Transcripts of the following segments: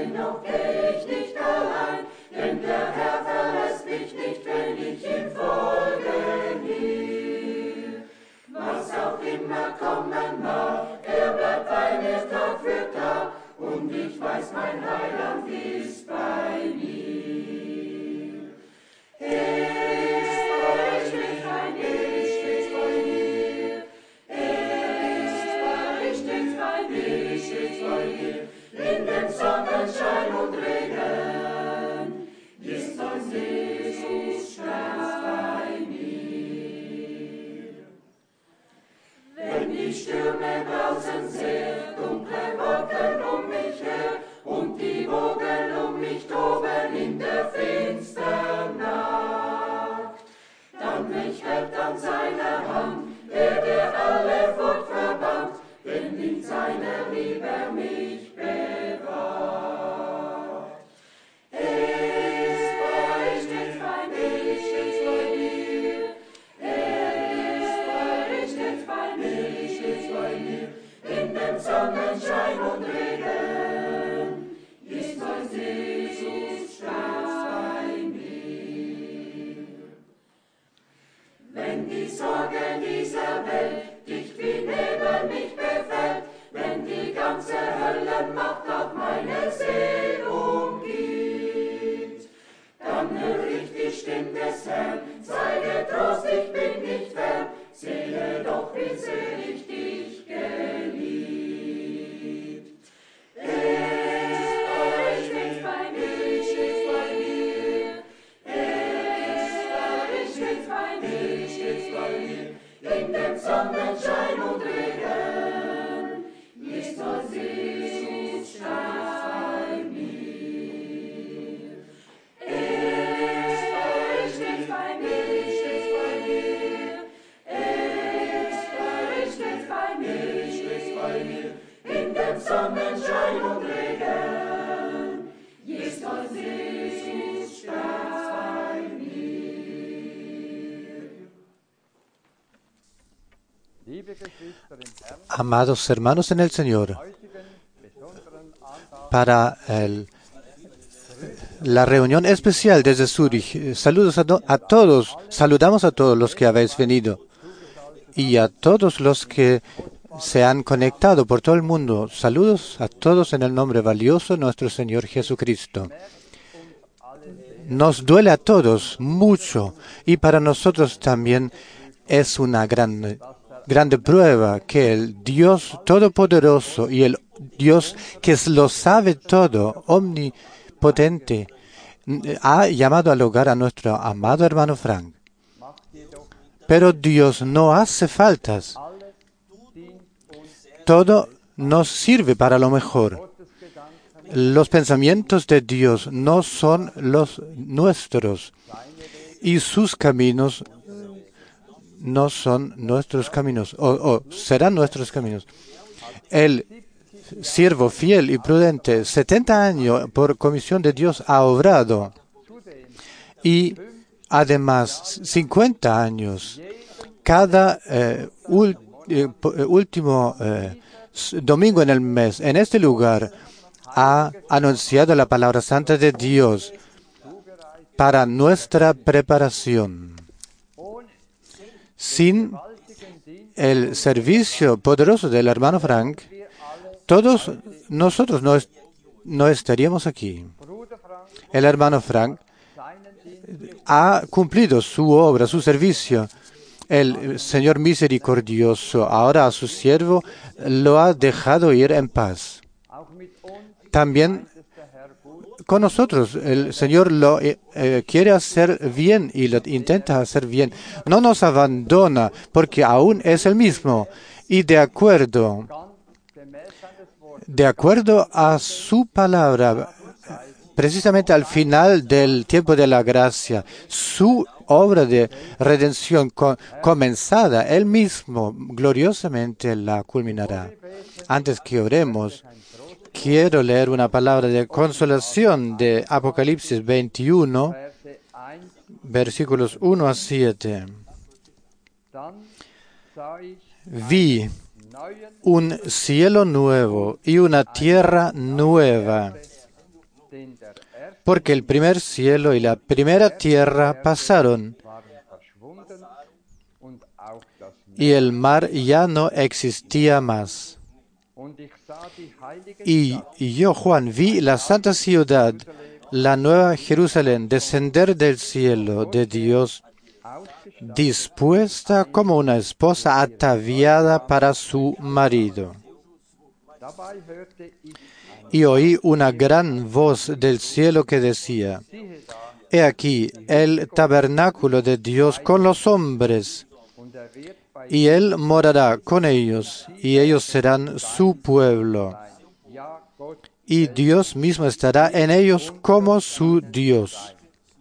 dennoch gehe ich nicht allein, denn der Herr verlässt mich nicht, wenn ich ihm folge nie. Was auch immer kommen mag, er bleibt bei mir Tag für Tag, und ich weiß, mein Heiland ist bei mir. Er ist bei mir, stets bei mir. Er ist bei mir, stets bei mir. In dem Sonnenschein und Regen ist mein Jesus stets bei mir. Wenn die Stürme draußen sehr dunkle Wolken um mich her und die Wogen um mich toben in der finstern Nacht, dann mich hält an seiner Hand, der alle Furcht verbannt, denn in seiner Liebe mich bewahrt. Er ist bei mir, stets bei mir. Er ist stets bei mir. In dem Sonnenschein und Regen ist mein Jesus stets bei mir. Wenn die Sorge dieser Welt dicht wie Nebel mich befällt, wenn die ganze Höllenmacht auf meine Seele umgibt, dann höre ich die Stimme des Herrn, sei getrost, ich bin nicht fern, sehe doch, wie sehr ich dich geliebt. Er ist bei mir, stets bei mir. Er ist stets bei mir. In dem Sonnenschein und Regen ist mein Jesus stets bei mir. Er ist bei mir, stets bei mir. Er ist stets bei mir. In dem Sonnenschein und Regen ist mein Jesus stets bei mir. Amados hermanos en el Señor, para la reunión especial desde Zúrich, saludos a todos, saludamos a todos los que habéis venido y a todos los que se han conectado por todo el mundo. Saludos a todos en el nombre valioso de nuestro Señor Jesucristo. Nos duele a todos mucho y para nosotros también es una grande prueba que el Dios Todopoderoso y el Dios que lo sabe todo, omnipotente, ha llamado al hogar a nuestro amado hermano Frank. Pero Dios no hace faltas. Todo nos sirve para lo mejor. Los pensamientos de Dios no son los nuestros y sus caminos no son nuestros caminos, o serán nuestros caminos. El siervo fiel y prudente, 70 años por comisión de Dios ha obrado, y además 50 años, cada último domingo en el mes, en este lugar, ha anunciado la palabra santa de Dios para nuestra preparación. Sin el servicio poderoso del hermano Frank, todos nosotros no estaríamos aquí. El hermano Frank ha cumplido su obra, su servicio. El Señor misericordioso ahora a su siervo lo ha dejado ir en paz. También con nosotros el Señor lo quiere hacer bien y lo intenta hacer bien. No nos abandona porque aún es el mismo. Y de acuerdo a su palabra, precisamente al final del tiempo de la gracia, su obra de redención comenzada, Él mismo gloriosamente la culminará. Antes que oremos, quiero leer una palabra de consolación de Apocalipsis 21, versículos 1 a 7. Vi un cielo nuevo y una tierra nueva, porque el primer cielo y la primera tierra pasaron, y el mar ya no existía más. Y yo, Juan, vi la santa ciudad, la nueva Jerusalén, descender del cielo de Dios, dispuesta como una esposa ataviada para su marido. Y oí una gran voz del cielo que decía: He aquí el tabernáculo de Dios con los hombres, y Él morará con ellos, y ellos serán su pueblo. Y Dios mismo estará en ellos como su Dios.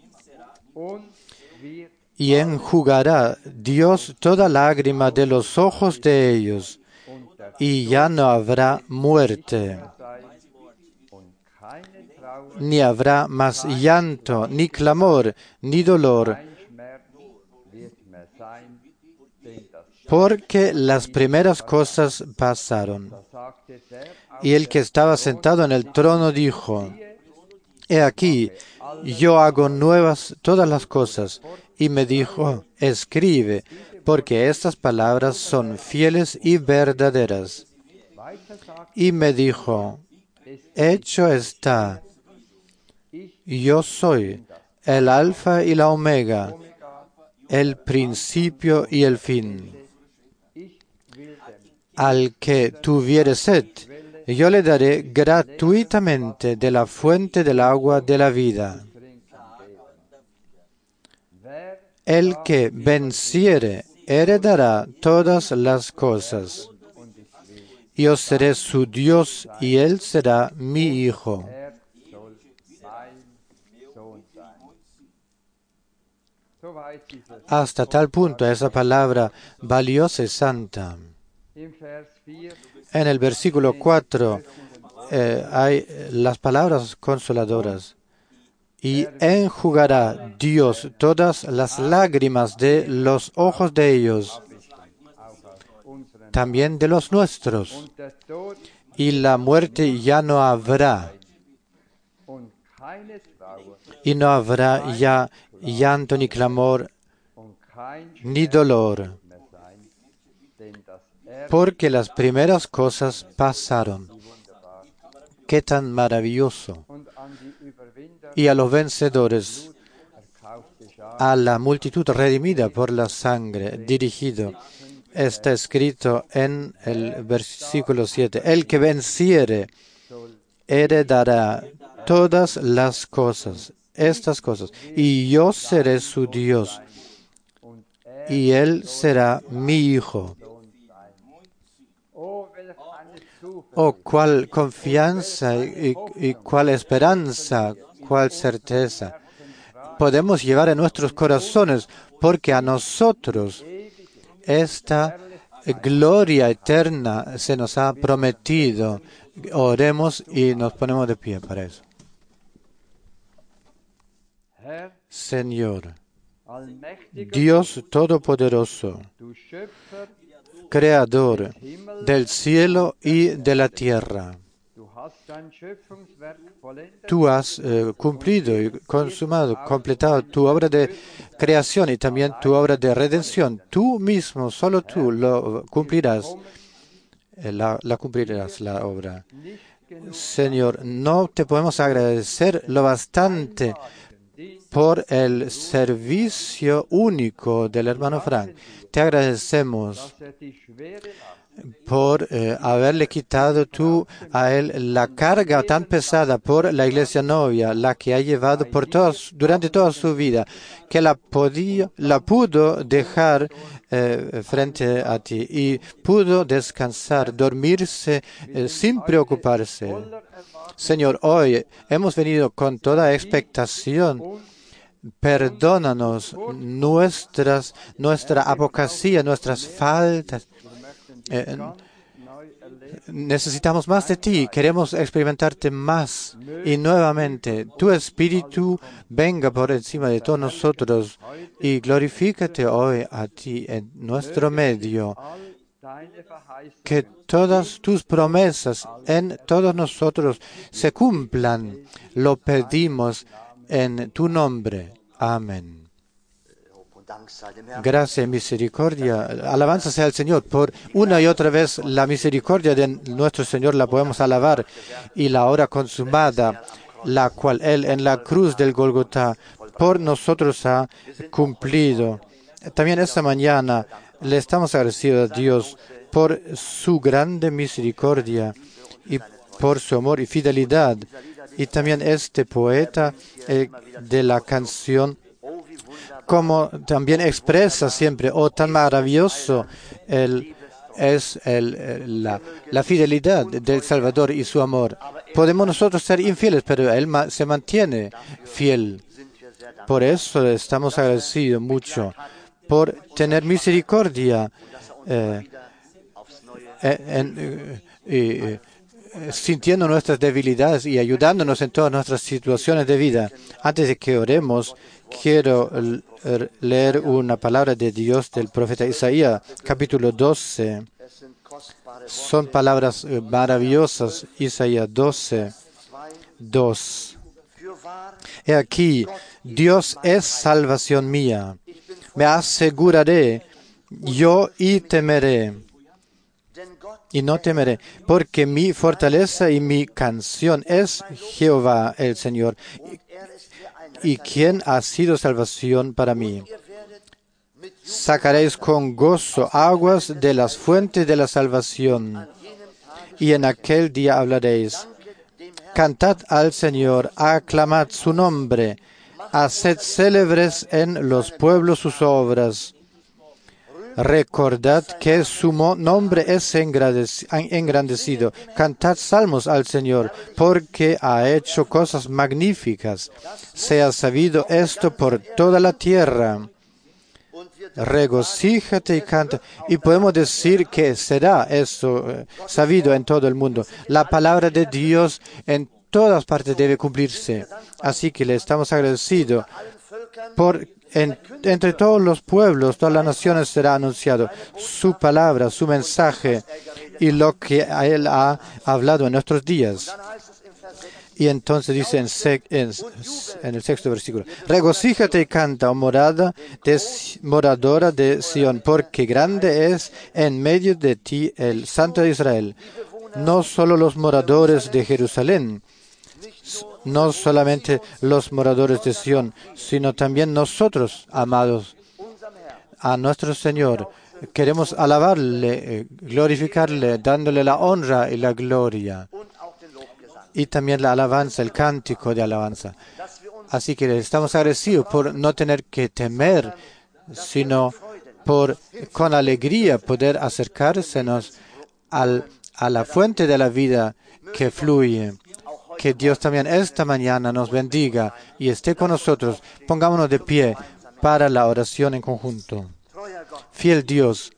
Y enjugará Dios toda lágrima de los ojos de ellos, y ya no habrá muerte, ni habrá más llanto, ni clamor, ni dolor, porque las primeras cosas pasaron. Y el que estaba sentado en el trono dijo: He aquí, yo hago nuevas todas las cosas. Y me dijo: Escribe, porque estas palabras son fieles y verdaderas. Y me dijo: Hecho está. Yo soy el Alfa y la Omega, el principio y el fin. Al que tuviere sed, yo le daré gratuitamente de la fuente del agua de la vida. El que venciere heredará todas las cosas. Yo seré su Dios y él será mi hijo. Hasta tal punto esa palabra valiosa y santa. En el versículo 4 hay las palabras consoladoras. Y enjugará Dios todas las lágrimas de los ojos de ellos, también de los nuestros. Y la muerte ya no habrá. Y no habrá ya llanto, ni clamor, ni dolor, porque las primeras cosas pasaron. ¡Qué tan maravilloso! Y a los vencedores, a la multitud redimida por la sangre, dirigido, está escrito en el versículo 7, el que venciere heredará todas las cosas, estas cosas, y yo seré su Dios, y él será mi hijo. Oh, cuál confianza y cuál esperanza, cuál certeza podemos llevar en nuestros corazones, porque a nosotros esta gloria eterna se nos ha prometido. Oremos y nos ponemos de pie para eso. Señor, Dios Todopoderoso, Creador del cielo y de la tierra, tú has cumplido y consumado, completado tu obra de creación y también tu obra de redención. Tú mismo, solo tú, lo cumplirás, la cumplirás la obra. Señor, no te podemos agradecer lo bastante por el servicio único del hermano Frank. Te agradecemos por haberle quitado tú a él la carga tan pesada por la iglesia novia, la que ha llevado durante toda su vida, que la pudo dejar frente a ti y pudo descansar, dormirse sin preocuparse. Señor, hoy hemos venido con toda expectación. Perdónanos nuestra abogacía, nuestras faltas. Necesitamos más de ti, queremos experimentarte más y nuevamente. Tu Espíritu venga por encima de todos nosotros y glorifícate hoy a ti en nuestro medio que todas tus promesas en todos nosotros se cumplan. Lo pedimos en tu nombre. Amén. Gracias, misericordia. Alabanza sea al Señor. Por una y otra vez la misericordia de nuestro Señor la podemos alabar, y la hora consumada, la cual Él en la cruz del Gólgota por nosotros ha cumplido. También esta mañana le estamos agradecidos a Dios por su grande misericordia y por su amor y fidelidad. Y también este poeta de la canción, como también expresa siempre, oh, tan maravilloso es la fidelidad del Salvador y su amor. Podemos nosotros ser infieles, pero Él se mantiene fiel. Por eso estamos agradecidos mucho por tener misericordia sintiendo nuestras debilidades y ayudándonos en todas nuestras situaciones de vida. Antes de que oremos, quiero leer una palabra de Dios del profeta Isaías, capítulo 12. Son palabras maravillosas. Isaías 12, 2. He aquí, Dios es salvación mía. Me aseguraré yo y temeré. Y no temeré, porque mi fortaleza y mi canción es Jehová el Señor, y quien ha sido salvación para mí. Sacaréis con gozo aguas de las fuentes de la salvación, y en aquel día hablaréis. Cantad al Señor, aclamad su nombre, haced célebres en los pueblos sus obras. Recordad que su nombre es engrandecido. Cantad salmos al Señor, porque ha hecho cosas magníficas. Sea sabido esto por toda la tierra. Regocíjate y canta. Y podemos decir que será eso sabido en todo el mundo. La palabra de Dios en todas partes debe cumplirse. Así que le estamos agradecidos por entre todos los pueblos, todas las naciones será anunciado su palabra, su mensaje y lo que Él ha hablado en nuestros días. Y entonces dice en el sexto versículo, regocíjate y canta, oh moradora de Sión, porque grande es en medio de ti el Santo de Israel. No solo los moradores de Jerusalén, no solamente los moradores de Sión, sino también nosotros, amados, a nuestro Señor. Queremos alabarle, glorificarle, dándole la honra y la gloria. Y también la alabanza, el cántico de alabanza. Así que estamos agradecidos por no tener que temer, sino por con alegría poder acercársenos a la fuente de la vida que fluye. Que Dios también esta mañana nos bendiga y esté con nosotros. Pongámonos de pie para la oración en conjunto. Fiel Dios,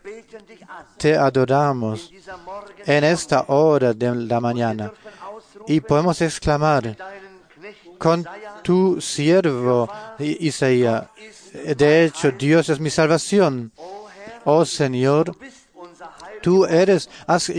te adoramos en esta hora de la mañana y podemos exclamar con tu siervo Isaías, de hecho, Dios es mi salvación. Oh Señor, tú has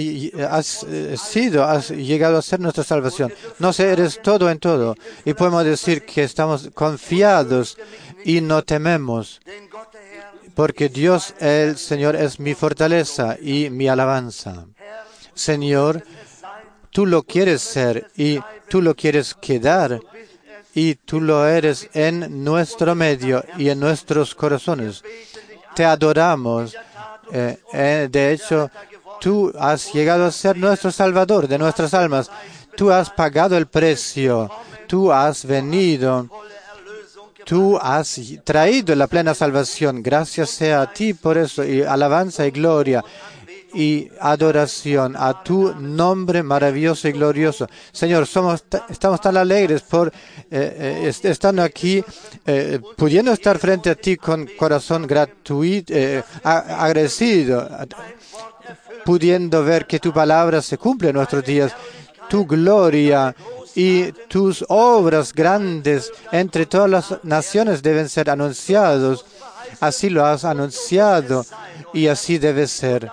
llegado a ser nuestra salvación. No sé, eres todo en todo. Y podemos decir que estamos confiados y no tememos. Porque Dios, el Señor, es mi fortaleza y mi alabanza. Señor, tú lo quieres ser y tú lo quieres quedar. Y tú lo eres en nuestro medio y en nuestros corazones. Te adoramos. De hecho, tú has llegado a ser nuestro Salvador de nuestras almas. Tú has pagado el precio. Tú has venido. Tú has traído la plena salvación. Gracias sea a ti por eso. Y alabanza y gloria y adoración a tu nombre maravilloso y glorioso. Señor, estamos tan alegres por estando aquí, pudiendo estar frente a ti con corazón gratuito, agradecido, pudiendo ver que tu palabra se cumple en nuestros días, tu gloria y tus obras grandes entre todas las naciones deben ser anunciados. Así lo has anunciado y así debe ser.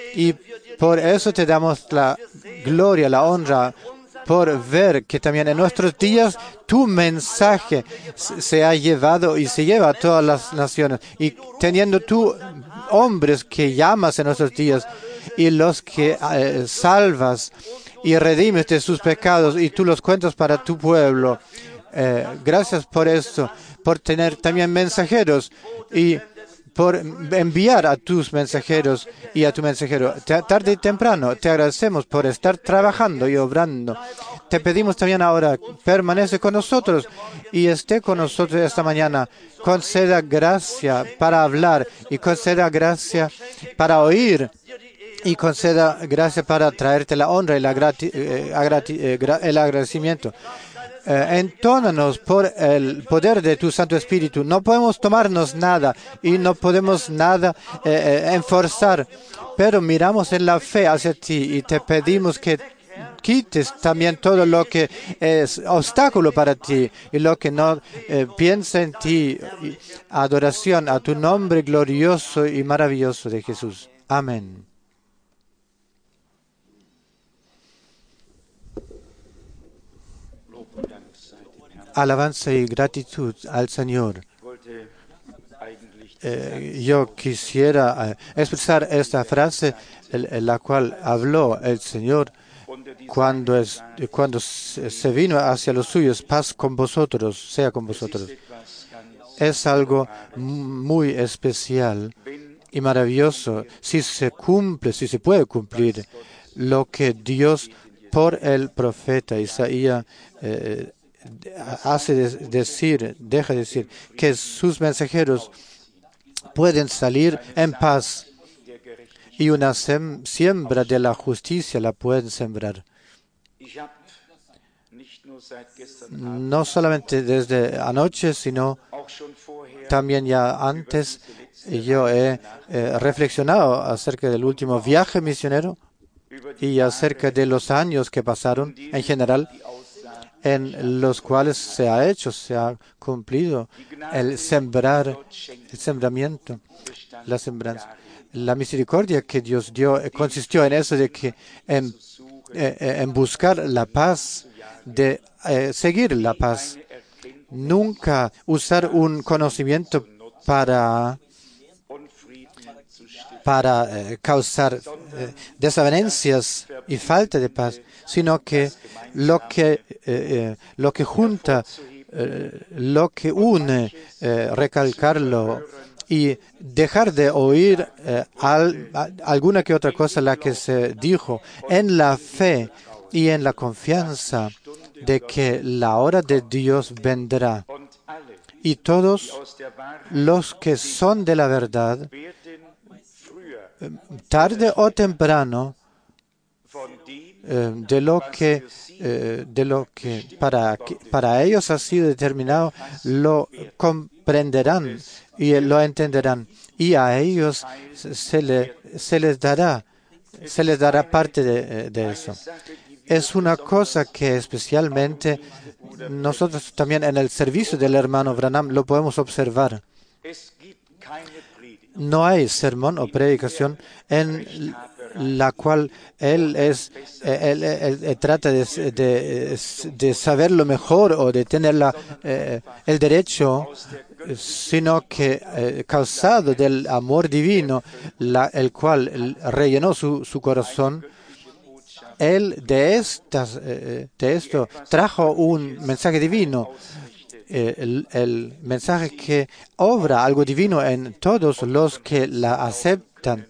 Y por eso te damos la gloria, la honra, por ver que también en nuestros días tu mensaje se ha llevado y se lleva a todas las naciones. Y teniendo tú hombres que llamas en nuestros días y los que salvas y redimes de sus pecados y tú los cuentas para tu pueblo. Gracias por esto, por tener también mensajeros y por enviar a tus mensajeros y a tu mensajero. Tarde y temprano te agradecemos por estar trabajando y obrando. Te pedimos también ahora, permanece con nosotros y esté con nosotros esta mañana. Conceda gracia para hablar y conceda gracia para oír y conceda gracia para traerte la honra y el agradecimiento. Entónanos por el poder de tu Santo Espíritu. No podemos tomarnos nada y no podemos nada enforzar, pero miramos en la fe hacia ti y te pedimos que quites también todo lo que es obstáculo para ti y lo que no piensa en ti. Adoración a tu nombre glorioso y maravilloso de Jesús. Amén. Alabanza y gratitud al Señor. Yo quisiera expresar esta frase, la cual habló el Señor cuando se vino hacia los suyos, paz con vosotros, sea con vosotros. Es algo muy especial y maravilloso si se cumple, si se puede cumplir lo que Dios por el profeta Isaías deja decir que sus mensajeros pueden salir en paz y una siembra de la justicia la pueden sembrar. No solamente desde anoche, sino también ya antes yo he reflexionado acerca del último viaje misionero y acerca de los años que pasaron en general, en los cuales se ha cumplido el sembramiento, la sembranza. La misericordia que Dios dio consistió en eso de que en buscar la paz, de seguir la paz, nunca usar un conocimiento para causar desavenencias y falta de paz, sino que lo que junta, lo que une, recalcarlo y dejar de oír alguna que otra cosa la que se dijo en la fe y en la confianza de que la hora de Dios vendrá. Y todos los que son de la verdad, tarde o temprano, de lo que para ellos ha sido determinado, lo comprenderán y lo entenderán. Y a ellos se les dará parte de eso. Es una cosa que especialmente nosotros también en el servicio del hermano Branham lo podemos observar. No hay sermón o predicación en la cual él trata de saber lo mejor o de tener el derecho, sino que causado del amor divino, el cual rellenó su corazón, él de esto trajo un mensaje divino. El mensaje que obra algo divino en todos los que la aceptan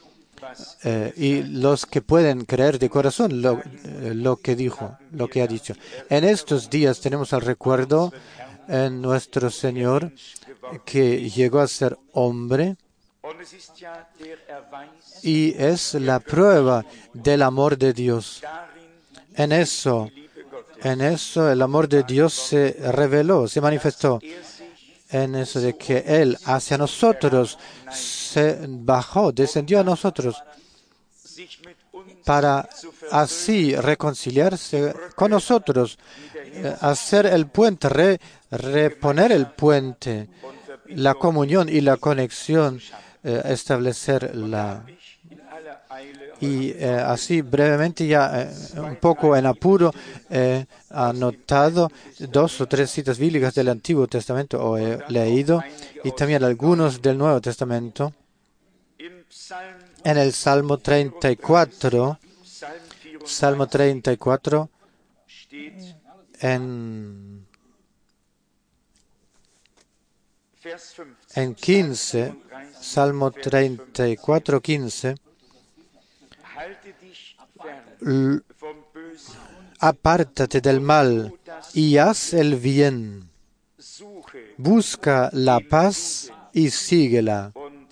y los que pueden creer de corazón lo que ha dicho. En estos días tenemos el recuerdo en nuestro Señor que llegó a ser hombre y es la prueba del amor de Dios. En eso el amor de Dios se reveló, se manifestó. En eso de que Él hacia nosotros se bajó, descendió a nosotros para así reconciliarse con nosotros, hacer el puente, reponer el puente, la comunión y la conexión, establecer Y así brevemente, ya un poco en apuro, he anotado 2 o 3 citas bíblicas del Antiguo Testamento, o he leído, y también algunos del Nuevo Testamento. En el Salmo 34, en 15, Salmo 34, 15, apártate del mal y haz el bien, busca la paz y síguela.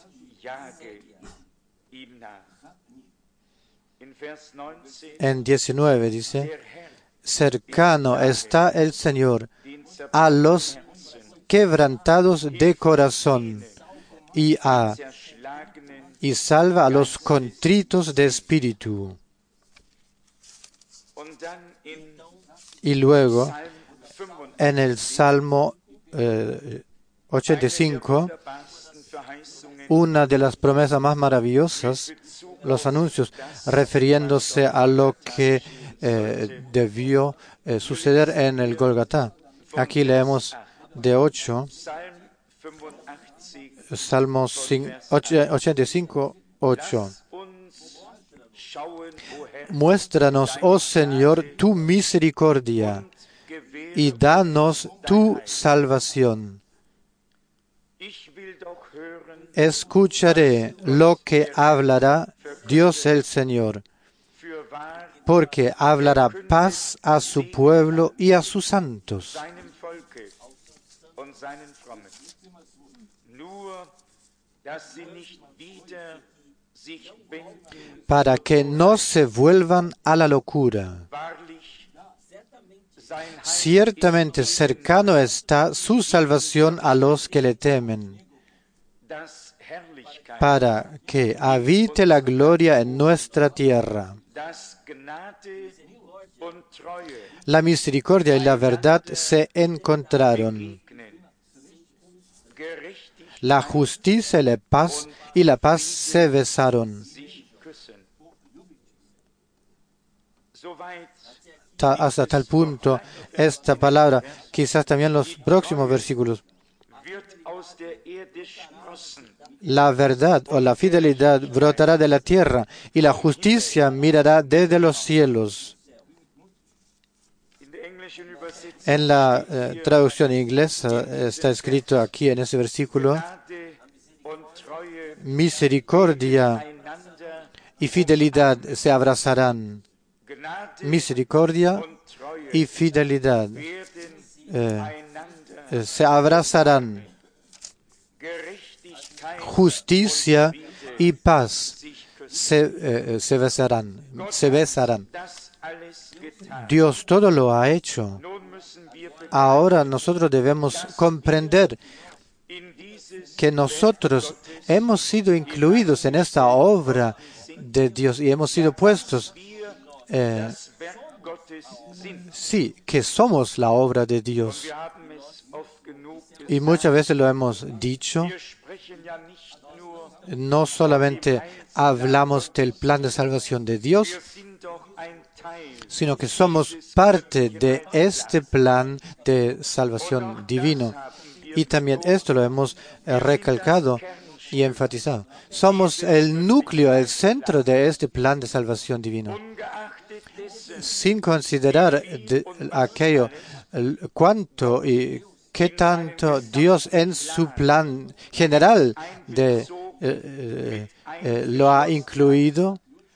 En 19 dice, cercano está el Señor a los quebrantados de corazón y salva a los contritos de espíritu. Y luego, en el Salmo 85, una de las promesas más maravillosas, los anuncios, refiriéndose a lo que debió suceder en el Golgatá. Aquí leemos de 8, Salmo 85, 8. Muéstranos, oh Señor, tu misericordia y danos tu salvación. Escucharé lo que hablará Dios el Señor, porque hablará paz a su pueblo y a sus santos. Para que no se vuelvan a la locura. Ciertamente cercano está su salvación a los que le temen, para que habite la gloria en nuestra tierra. La misericordia y la verdad se encontraron. La justicia y la paz se besaron. Hasta tal punto, esta palabra, quizás también los próximos versículos. La verdad o la fidelidad brotará de la tierra y la justicia mirará desde los cielos. En la traducción inglesa está escrito aquí en ese versículo, misericordia y fidelidad se abrazarán. Misericordia y fidelidad se abrazarán. Justicia y paz se besarán. Dios todo lo ha hecho. Ahora nosotros debemos comprender que nosotros hemos sido incluidos en esta obra de Dios y hemos sido puestos. Sí, que somos la obra de Dios. Y muchas veces lo hemos dicho. No solamente hablamos del plan de salvación de Dios, sino que somos parte de este plan de salvación divino. Y también esto lo hemos recalcado y enfatizado. Somos el núcleo, el centro de este plan de salvación divino. Sin considerar aquello, cuánto y qué tanto Dios en su plan general lo ha incluido,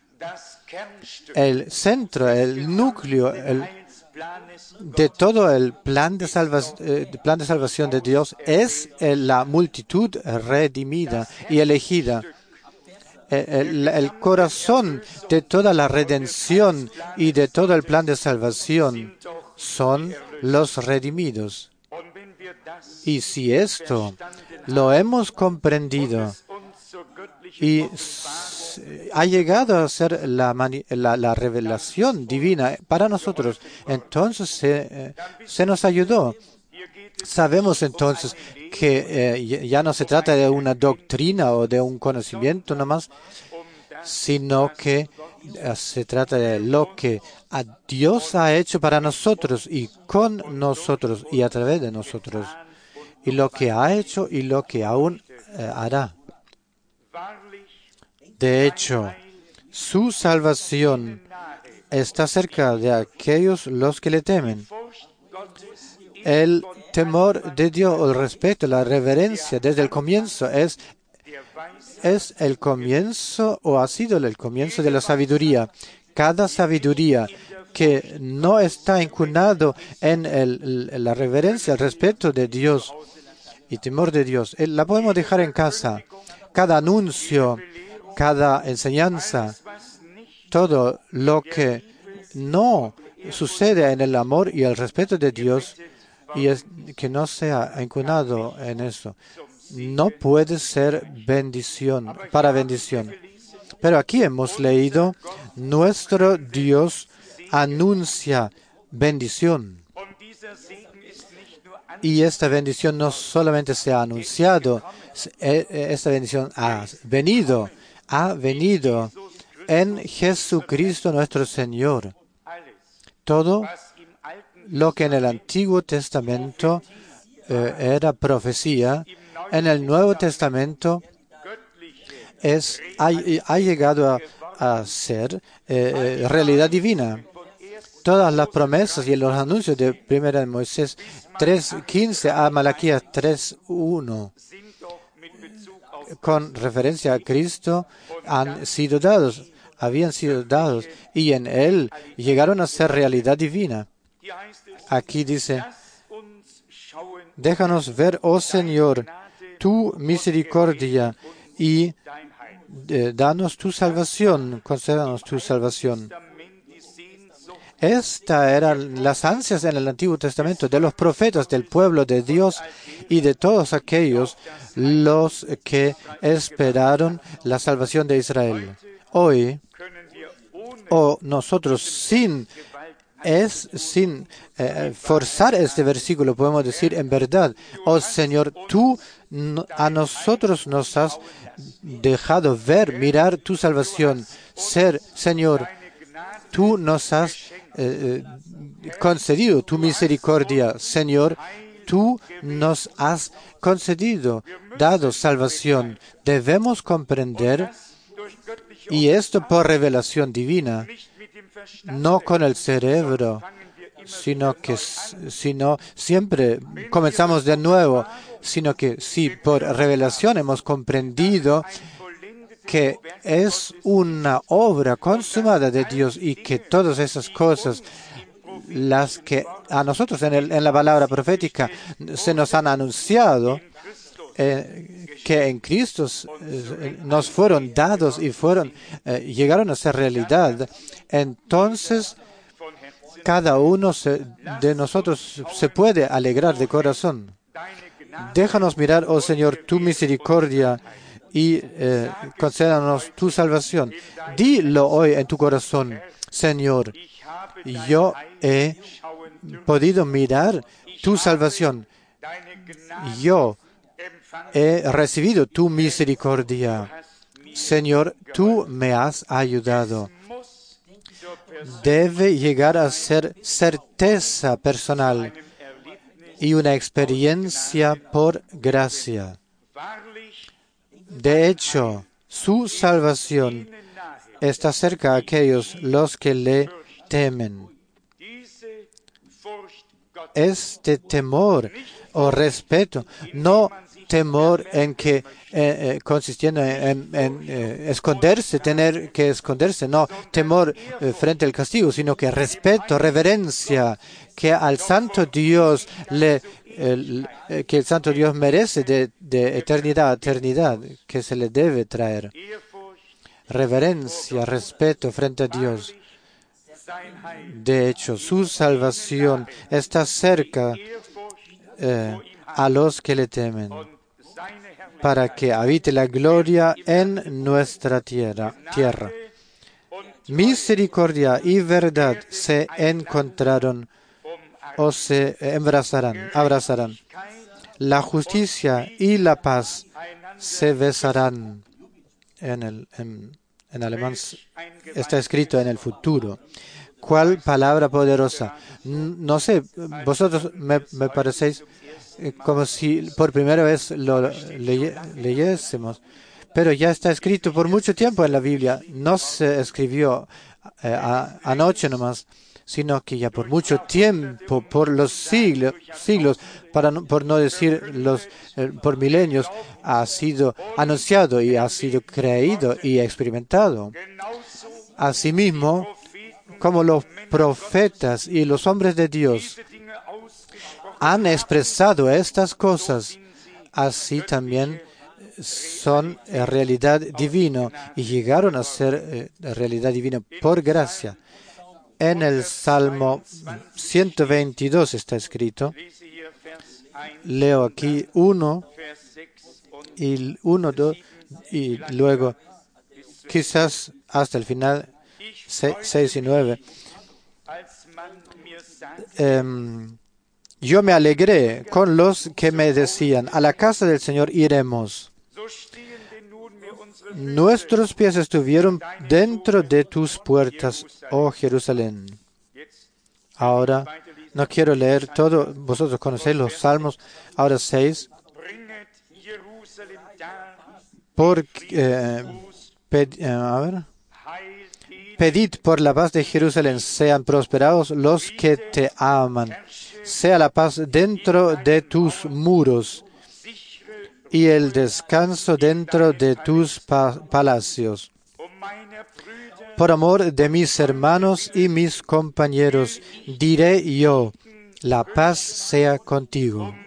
el centro, el núcleo de todo el plan de salvación de Dios es la multitud redimida y elegida. El corazón de toda la redención y de todo el plan de salvación son los redimidos. Y si esto lo hemos comprendido y ha llegado a ser la revelación divina para nosotros, entonces se nos ayudó. Sabemos entonces que ya no se trata de una doctrina o de un conocimiento nomás, sino que se trata de lo que Dios ha hecho para nosotros y con nosotros y a través de nosotros, y lo que ha hecho y lo que aún hará. De hecho, su salvación está cerca de aquellos los que le temen. El temor de Dios, el respeto, la reverencia desde el comienzo es el comienzo o ha sido el comienzo de la sabiduría. Cada sabiduría que no está incunado en la reverencia, el respeto de Dios y temor de Dios, la podemos dejar en casa. Cada anuncio, cada enseñanza, todo lo que no sucede en el amor y el respeto de Dios y que no sea incunado en eso, no puede ser bendición, para bendición. Pero aquí hemos leído, nuestro Dios anuncia bendición. Y esta bendición no solamente se ha anunciado, esta bendición ha venido en Jesucristo nuestro Señor. Todo lo que en el Antiguo Testamento era profecía, en el Nuevo Testamento ha llegado a ser realidad divina. Todas las promesas y los anuncios de 1 Moisés 3:15 a Malaquías 3:1 con referencia a Cristo habían sido dados y en Él llegaron a ser realidad divina. Aquí dice, déjanos ver, oh Señor, tu misericordia y danos tu salvación, concédanos tu salvación. Estas eran las ansias en el Antiguo Testamento de los profetas, del pueblo de Dios y de todos aquellos los que esperaron la salvación de Israel. Hoy, nosotros sin forzar este versículo, podemos decir en verdad, oh Señor, tú a nosotros nos has dejado ver, mirar tu salvación. Señor, tú nos has concedido tu misericordia. Señor, tú nos has concedido, dado salvación. Debemos comprender, y esto por revelación divina, no con el cerebro, sino siempre comenzamos de nuevo, sino que si por revelación hemos comprendido que es una obra consumada de Dios y que todas esas cosas, las que a nosotros en la palabra profética se nos han anunciado, que en Cristo nos fueron dados y llegaron a ser realidad, entonces cada uno de nosotros se puede alegrar de corazón. Déjanos mirar, oh Señor, tu misericordia y concédanos tu salvación. Dilo hoy en tu corazón, Señor, yo he podido mirar tu salvación. Yo he recibido tu misericordia. Señor, tú me has ayudado. Debe llegar a ser certeza personal y una experiencia por gracia. De hecho, su salvación está cerca a aquellos los que le temen. Este temor o respeto, no temor en que consistiendo en esconderse, tener que esconderse, no temor frente al castigo, sino que respeto, reverencia, que al Santo Dios que el Santo Dios merece de eternidad a eternidad, que se le debe traer. Reverencia, respeto frente a Dios. De hecho, su salvación está cerca a los que le temen, para que habite la gloria en nuestra tierra. Misericordia y verdad se encontraron o se abrazarán. La justicia y la paz se besarán en en alemán está escrito en el futuro. ¿Cuál palabra poderosa? No sé, vosotros me parecéis como si por primera vez lo leyésemos, pero ya está escrito por mucho tiempo en la Biblia. No se escribió anoche nomás, sino que ya por mucho tiempo, por los siglos, por no decir por milenios, ha sido anunciado y ha sido creído y experimentado. Asimismo, como los profetas y los hombres de Dios han expresado estas cosas, así también son realidad divina y llegaron a ser realidad divina por gracia. En el Salmo 122 está escrito, leo aquí 1 y 1, 2 y luego quizás hasta el final 6 y 9. Yo me alegré con los que me decían, a la casa del Señor iremos. Nuestros pies estuvieron dentro de tus puertas, oh Jerusalén. Ahora, no quiero leer todo, vosotros conocéis los salmos, ahora 6. Pedid por la paz de Jerusalén, sean prosperados los que te aman. Sea la paz dentro de tus muros y el descanso dentro de tus palacios. Por amor de mis hermanos y mis compañeros, diré yo, la paz sea contigo.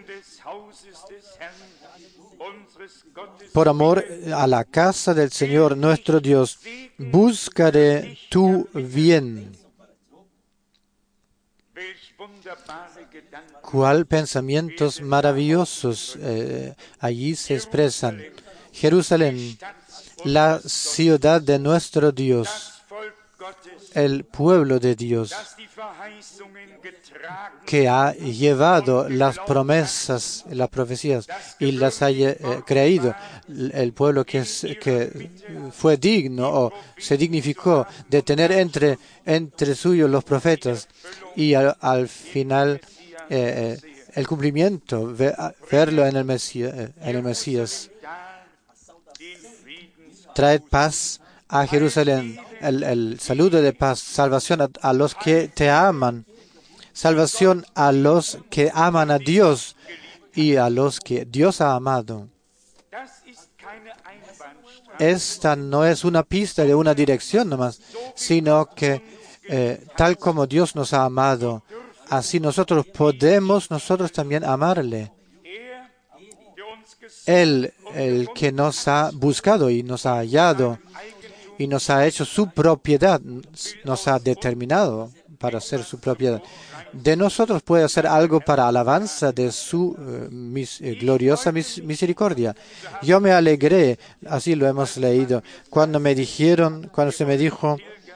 Por amor a la casa del Señor nuestro Dios, buscaré tu bien. ¿Cuál pensamientos maravillosos allí se expresan? Jerusalén, la ciudad de nuestro Dios, el pueblo de Dios, que ha llevado las promesas, las profecías y las ha creído, el pueblo que fue digno o se dignificó de tener entre suyos los profetas y al final el cumplimiento, verlo en el Mesías. Traed paz a Jerusalén, el saludo de paz, salvación a los que te aman, salvación a los que aman a Dios y a los que Dios ha amado. Esta no es una pista de una dirección nomás, sino que tal como Dios nos ha amado, así nosotros también amarle. Él, el que nos ha buscado y nos ha hallado y nos ha hecho su propiedad, nos ha determinado para ser su propiedad. De nosotros puede hacer algo para alabanza de su gloriosa misericordia. Yo me alegré, así lo hemos leído, cuando se me dijo,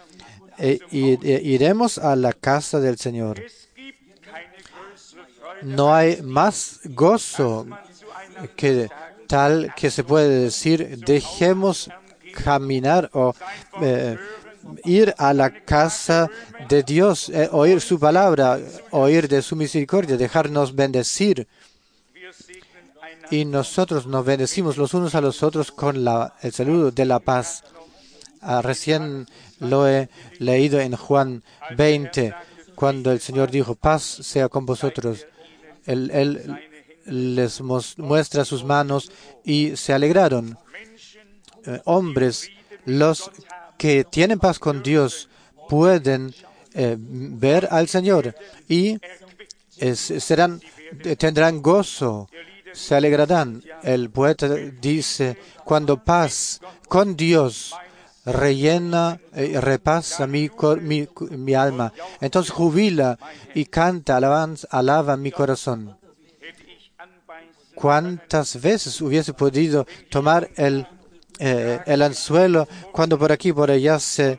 iremos a la casa del Señor. No hay más gozo que tal que se puede decir, dejemos caminar o ir a la casa de Dios, oír su palabra, oír de su misericordia, dejarnos bendecir. Y nosotros nos bendecimos los unos a los otros con el saludo de la paz. Recién lo he leído en Juan 20, cuando el Señor dijo, paz sea con vosotros. Él les muestra sus manos y se alegraron. Hombres, los que tienen paz con Dios pueden ver al Señor y tendrán gozo, se alegrarán. El poeta dice, cuando paz con Dios rellena y repasa mi alma, entonces jubila y canta, alaba mi corazón. ¿Cuántas veces hubiese podido tomar el anzuelo cuando por aquí por allá se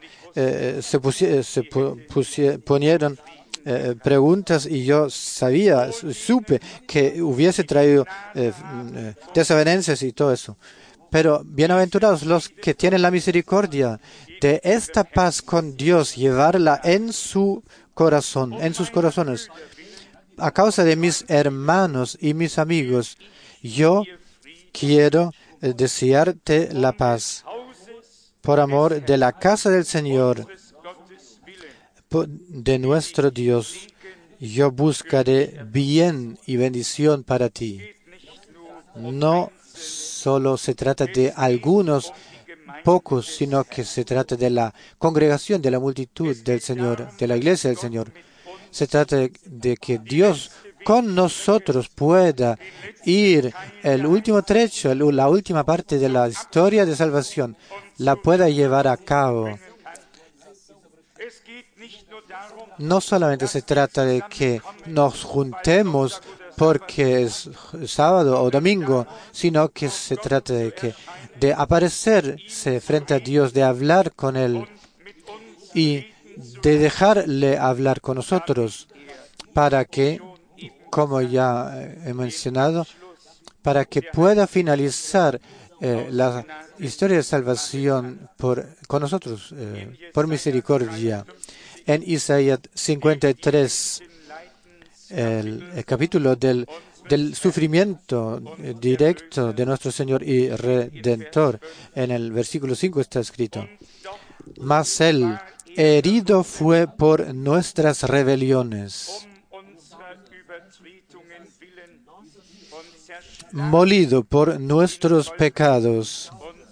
ponieron preguntas y yo supe que hubiese traído desavenencias y todo eso? Pero bienaventurados los que tienen la misericordia de esta paz con Dios, llevarla en su corazón, en sus corazones. A causa de mis hermanos y mis amigos, yo quiero desearte la paz. Por amor de la casa del Señor, de nuestro Dios, yo buscaré bien y bendición para ti. No solo se trata de algunos pocos, sino que se trata de la congregación, de la multitud del Señor, de la iglesia del Señor. Se trata de que Dios con nosotros pueda ir el último trecho, la última parte de la historia de salvación, la pueda llevar a cabo. No solamente se trata de que nos juntemos porque es sábado o domingo, sino que se trata de aparecerse frente a Dios, de hablar con Él y de dejarle hablar con nosotros para que, como ya he mencionado, para que pueda finalizar la historia de salvación con nosotros, por misericordia. En Isaías 53, el capítulo del sufrimiento directo de nuestro Señor y Redentor, en el versículo 5 está escrito: mas Él herido fue por nuestras rebeliones, molido por nuestros pecados.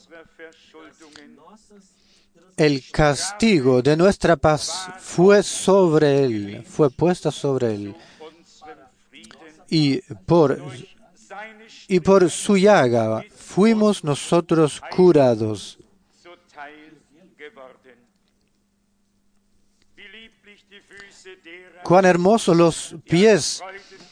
El castigo de nuestra paz fue sobre Él, fue puesta sobre Él. Y por su llaga fuimos nosotros curados. Cuán hermosos los pies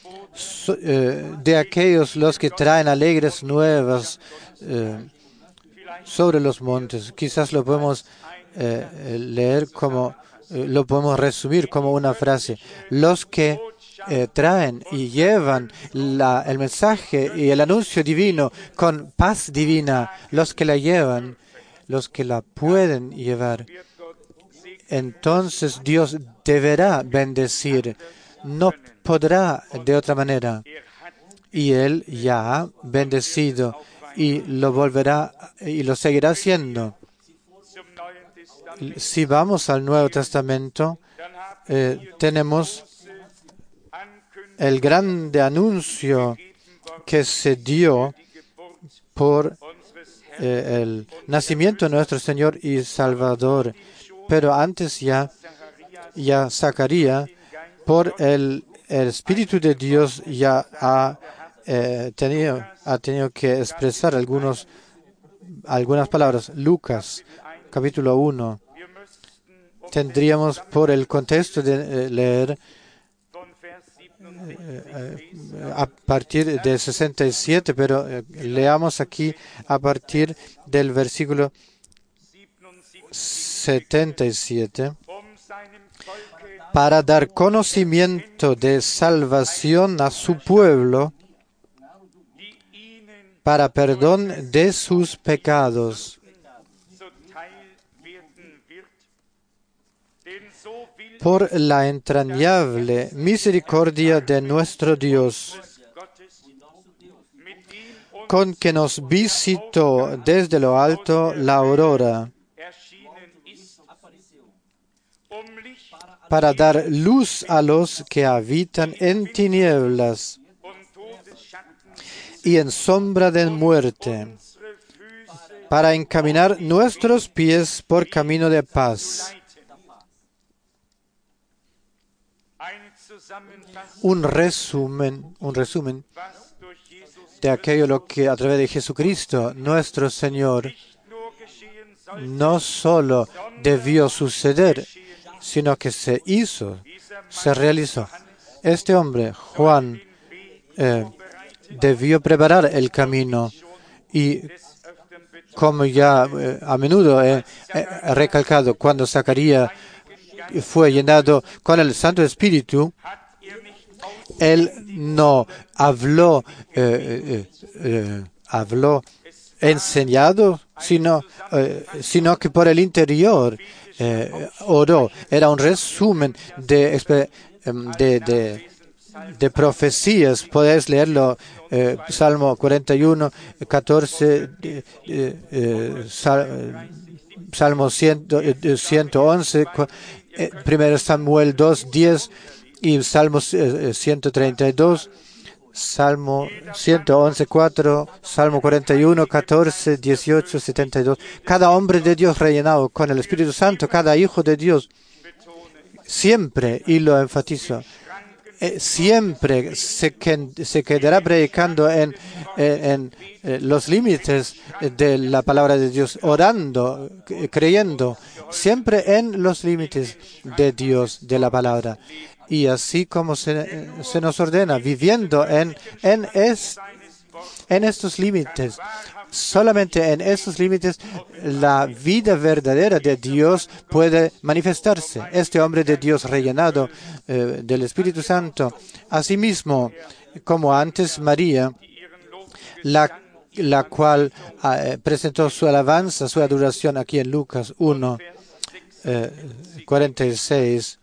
de aquellos los que traen alegres nuevas sobre los montes. Quizás lo podemos leer como, lo podemos resumir como una frase. Los que traen y llevan el mensaje y el anuncio divino con paz divina, los que la llevan, los que la pueden llevar. Entonces Dios deberá bendecir, no podrá de otra manera. Y Él ya ha bendecido y lo volverá y lo seguirá haciendo. Si vamos al Nuevo Testamento, tenemos el grande anuncio que se dio por el nacimiento de nuestro Señor y Salvador. Pero antes ya Zacarías, por el Espíritu de Dios, ya ha tenido que expresar algunas palabras. Lucas, capítulo 1. Tendríamos por el contexto de leer a partir de 67, pero leamos aquí a partir del versículo 77. Para dar conocimiento de salvación a su pueblo, para perdón de sus pecados, por la entrañable misericordia de nuestro Dios, con que nos visitó desde lo alto la aurora, para dar luz a los que habitan en tinieblas y en sombra de muerte, para encaminar nuestros pies por camino de paz. Un resumen de aquello lo que a través de Jesucristo, nuestro Señor, no solo debió suceder, sino que se hizo, se realizó. Este hombre, Juan, debió preparar el camino y, como ya a menudo he recalcado, cuando Zacarías fue llenado con el Santo Espíritu, él no habló enseñado, sino que por el interior oró. Era un resumen de profecías. Podéis leerlo, Salmo 41, 14, Salmo 111, 1 Samuel 2, 10 y Salmo 132, Salmo 111, 4, Salmo 41, 14, 18, 72. Cada hombre de Dios rellenado con el Espíritu Santo, cada hijo de Dios, siempre, y lo enfatizo, siempre se quedará predicando en los límites de la palabra de Dios, orando, creyendo, siempre en los límites de Dios, de la palabra. Y así como se nos ordena, viviendo en estos límites. Solamente en estos límites la vida verdadera de Dios puede manifestarse. Este hombre de Dios rellenado del Espíritu Santo, asimismo, como antes María, la cual presentó su alabanza, su adoración aquí en Lucas 1, 46.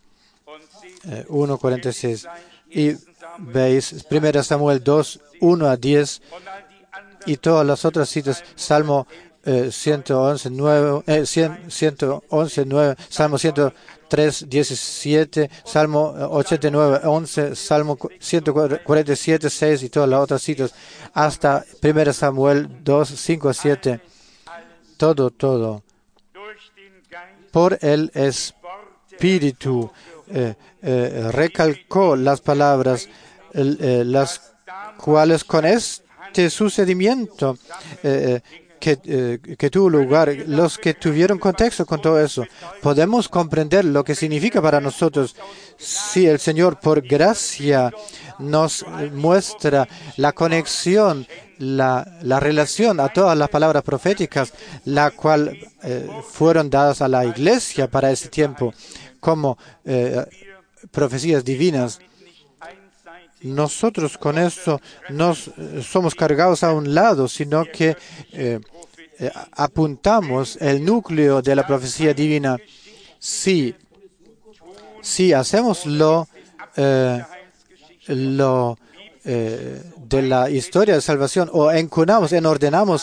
1:46 y veis 1 Samuel 2, 1 a 10 y todas las otras citas, Salmo 111, 9, Salmo 103, 17, Salmo 89, 11, Salmo 147, 6 y todas las otras citas, hasta 1 Samuel 2, 5 a 7. Todo. Por el Espíritu recalcó las palabras, las cuales con este sucedimiento que tuvo lugar, los que tuvieron contexto con todo eso, podemos comprender lo que significa para nosotros si el Señor por gracia nos muestra la conexión, la relación a todas las palabras proféticas, la cual fueron dadas a la iglesia para ese tiempo como profecías divinas. Nosotros con esto no somos cargados a un lado, sino que apuntamos el núcleo de la profecía divina. Si hacemos lo de la historia de salvación o ordenamos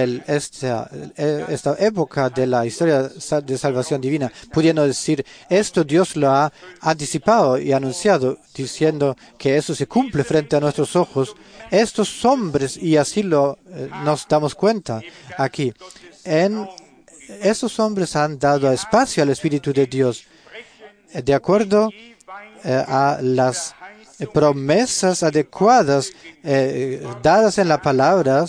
esta época de la historia de salvación divina, pudiendo decir, esto Dios lo ha anticipado y anunciado, diciendo que eso se cumple frente a nuestros ojos. Estos hombres, y así nos damos cuenta aquí, estos hombres han dado espacio al Espíritu de Dios, de acuerdo a las promesas adecuadas dadas en la palabra,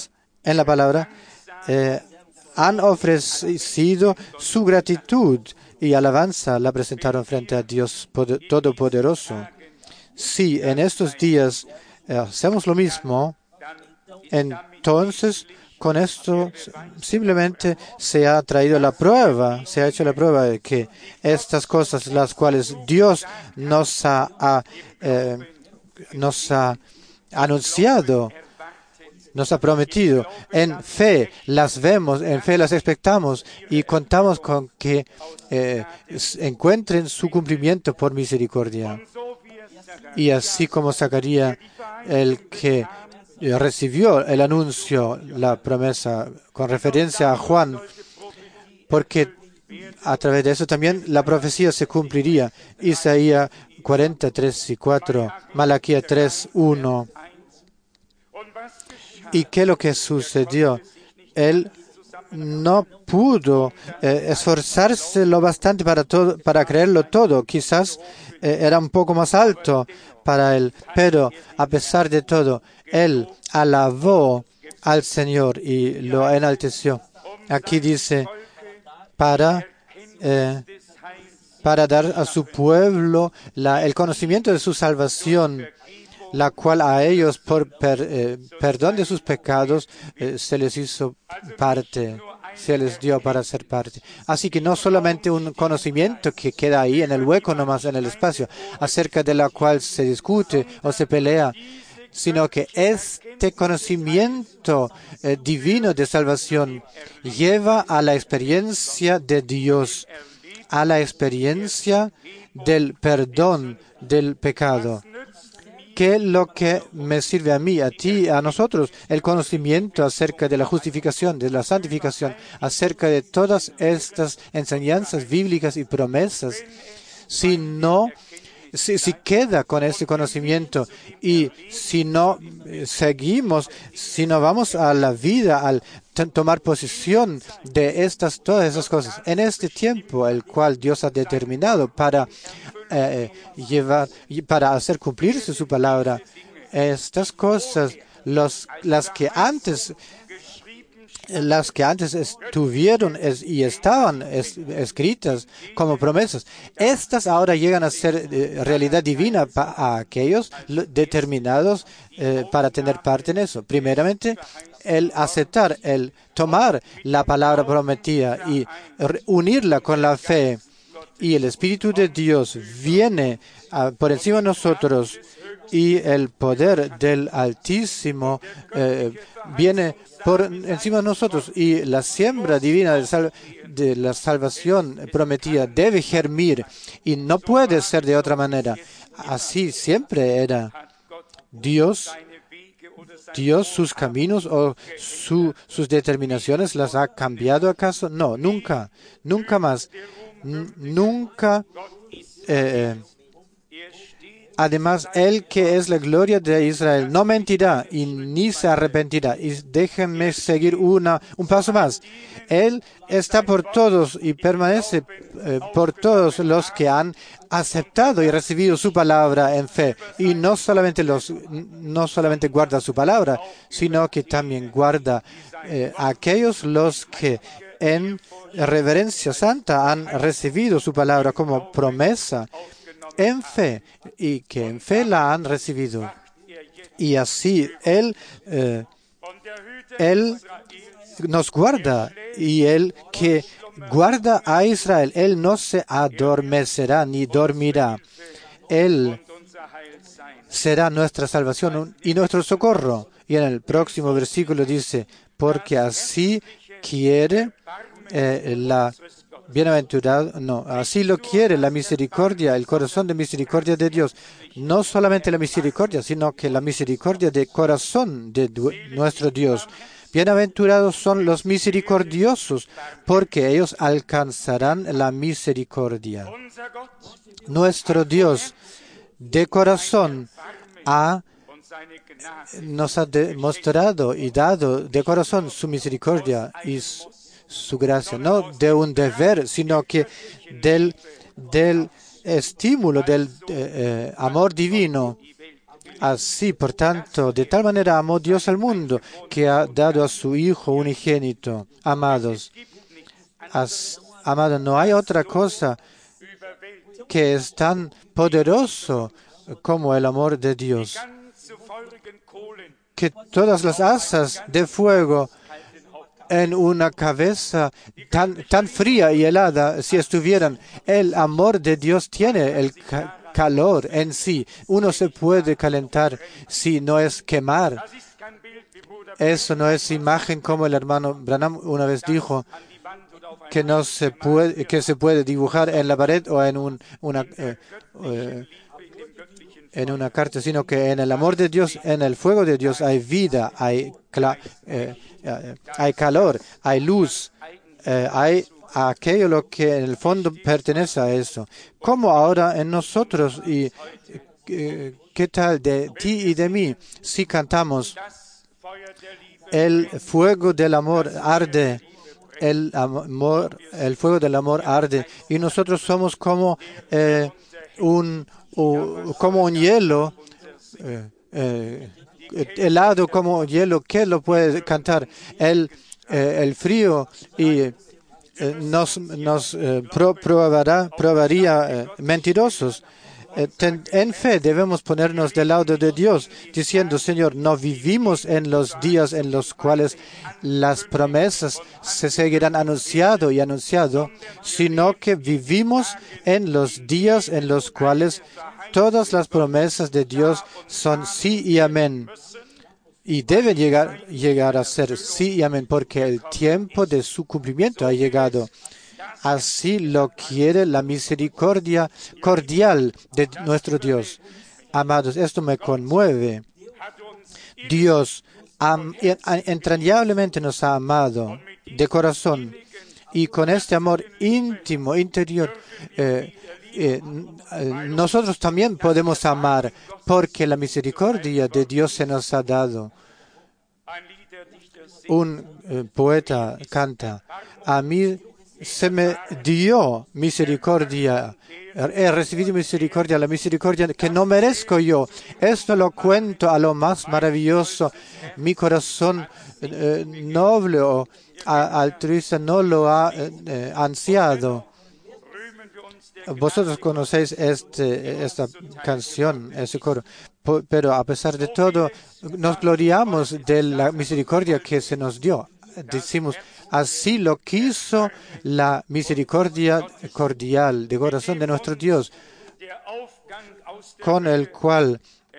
han ofrecido su gratitud y alabanza, la presentaron frente a Dios Todopoderoso. Si en estos días hacemos lo mismo, entonces con esto simplemente se ha hecho la prueba de que estas cosas, las cuales Dios nos ha anunciado, nos ha prometido, en fe las vemos, en fe las expectamos y contamos con que encuentren su cumplimiento por misericordia. Y así como Zacarías, el que recibió el anuncio, la promesa, con referencia a Juan, porque a través de eso también la profecía se cumpliría. Isaías 43 y 4, Malaquías 3, 1. ¿Y qué es lo que sucedió? Él no pudo esforzarse lo bastante para creerlo todo. Quizás era un poco más alto para él, pero a pesar de todo, él alabó al Señor y lo enalteció. Aquí dice, para dar a su pueblo el conocimiento de su salvación, la cual a ellos por perdón de sus pecados se les hizo parte, se les dio para ser parte. Así que no solamente un conocimiento que queda ahí en el hueco, nomás en el espacio, acerca de la cual se discute o se pelea, sino que este conocimiento divino de salvación lleva a la experiencia de Dios, a la experiencia del perdón del pecado. ¿Qué es lo que me sirve a mí, a ti, a nosotros? El conocimiento acerca de la justificación, de la santificación, acerca de todas estas enseñanzas bíblicas y promesas. Si queda con ese conocimiento y si no seguimos, si no vamos a la vida al tomar posesión de todas esas cosas, en este tiempo el cual Dios ha determinado para para hacer cumplirse su palabra, estas cosas, las que antes estuvieron y estaban escritas como promesas, estas ahora llegan a ser realidad divina a aquellos determinados para tener parte en eso. Primeramente, el aceptar, el tomar la palabra prometida y unirla con la fe. Y el Espíritu de Dios viene por encima de nosotros y el poder del Altísimo viene por encima de nosotros. Y la siembra divina de la salvación prometida debe germir y no puede ser de otra manera. Así siempre era. Dios, sus caminos o sus determinaciones, ¿las ha cambiado acaso? No, nunca, nunca más. Nunca. Además, Él que es la gloria de Israel no mentirá y ni se arrepentirá. Y déjenme seguir un paso más. Él está por todos y permanece por todos los que han aceptado y recibido su palabra en fe. Y no solamente guarda su palabra, sino que también guarda a aquellos los que en reverencia santa han recibido su palabra como promesa en fe y que en fe la han recibido. Y así Él nos guarda y Él que guarda a Israel, Él no se adormecerá ni dormirá. Él será nuestra salvación y nuestro socorro. Y en el próximo versículo dice, porque así quiere así lo quiere la misericordia, el corazón de misericordia de Dios. No solamente la misericordia, sino que la misericordia de corazón de nuestro Dios. Bienaventurados son los misericordiosos, porque ellos alcanzarán la misericordia. Nuestro Dios de corazón nos ha demostrado y dado de corazón su misericordia y su gracia, no de un deber, sino que del estímulo, del amor divino. Así, por tanto, de tal manera amó Dios al mundo, que ha dado a su Hijo unigénito. Amados, no hay otra cosa que es tan poderoso como el amor de Dios. Que todas las asas de fuego en una cabeza tan fría y helada, si estuvieran, el amor de Dios tiene el calor en sí. Uno se puede calentar si no es quemar. Eso no es imagen como el hermano Branham una vez dijo, que se puede dibujar en la pared o en una carta, sino que en el amor de Dios, en el fuego de Dios hay vida, hay calor, hay luz, hay aquello lo que en el fondo pertenece a eso. Como ahora en nosotros y qué tal de ti y de mí si cantamos el fuego del amor arde, el fuego del amor arde y nosotros somos como un hielo helado como hielo. ¿Qué lo puede cantar? El frío y nos probaría mentirosos. En fe debemos ponernos del lado de Dios, diciendo, Señor, no vivimos en los días en los cuales las promesas se seguirán anunciado, sino que vivimos en los días en los cuales todas las promesas de Dios son sí y amén. Y deben llegar a ser sí y amén, porque el tiempo de su cumplimiento ha llegado. Así lo quiere la misericordia cordial de nuestro Dios. Amados, esto me conmueve. Dios entrañablemente nos ha amado de corazón, y con este amor íntimo, interior, nosotros también podemos amar, porque la misericordia de Dios se nos ha dado. Un poeta canta: a mí se me dio misericordia, he recibido misericordia, la misericordia que no merezco yo. Esto lo cuento a lo más maravilloso. Mi corazón noble o altruista no lo ha ansiado. Vosotros conocéis esta canción, ese coro, pero a pesar de todo, nos gloriamos de la misericordia que se nos dio. Decimos: así lo quiso la misericordia cordial de corazón de nuestro Dios, con el cual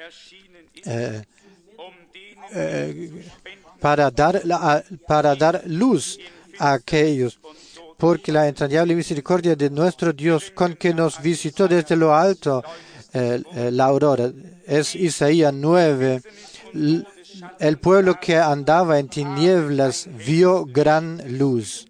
para dar luz a aquellos, porque la entrañable misericordia de nuestro Dios, con que nos visitó desde lo alto la aurora. Es Isaías 9. El pueblo que andaba en tinieblas vio gran luz.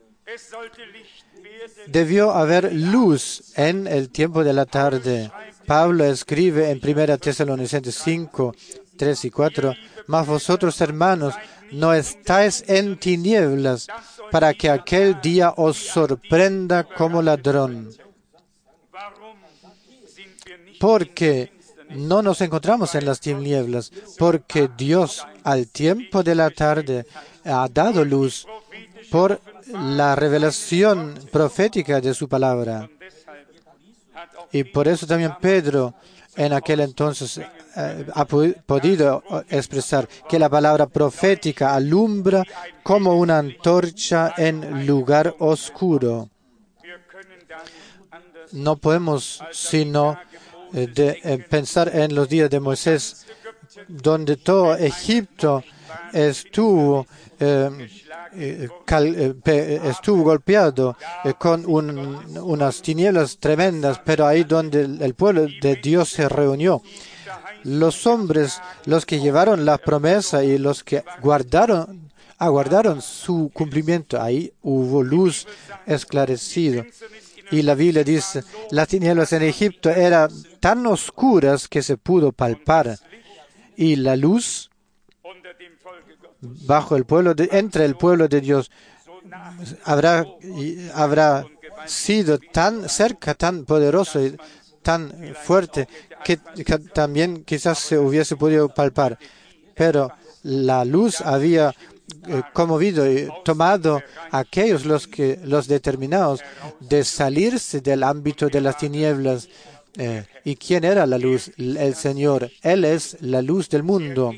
Debió haber luz en el tiempo de la tarde. Pablo escribe en 1 Tesalonicenses 5, 3 y 4, mas vosotros, hermanos, no estáis en tinieblas, para que aquel día os sorprenda como ladrón. Porque no nos encontramos en las tinieblas, porque Dios al tiempo de la tarde ha dado luz por la revelación profética de su palabra. Y por eso también Pedro en aquel entonces ha podido expresar que la palabra profética alumbra como una antorcha en lugar oscuro. No podemos sino pensar en los días de Moisés, donde todo Egipto estuvo golpeado con unas tinieblas tremendas, pero ahí donde el pueblo de Dios se reunió, los hombres, los que llevaron la promesa y los que aguardaron su cumplimiento, ahí hubo luz esclarecida. Y la Biblia dice: las tinieblas en Egipto eran tan oscuras que se pudo palpar, y la luz entre el pueblo de Dios habrá sido tan cerca, tan poderoso y tan fuerte que también quizás se hubiese podido palpar. Pero la luz había conmovido y tomado a aquellos los determinados de salirse del ámbito de las tinieblas. ¿Y quién era la luz? El Señor. Él es la luz del mundo.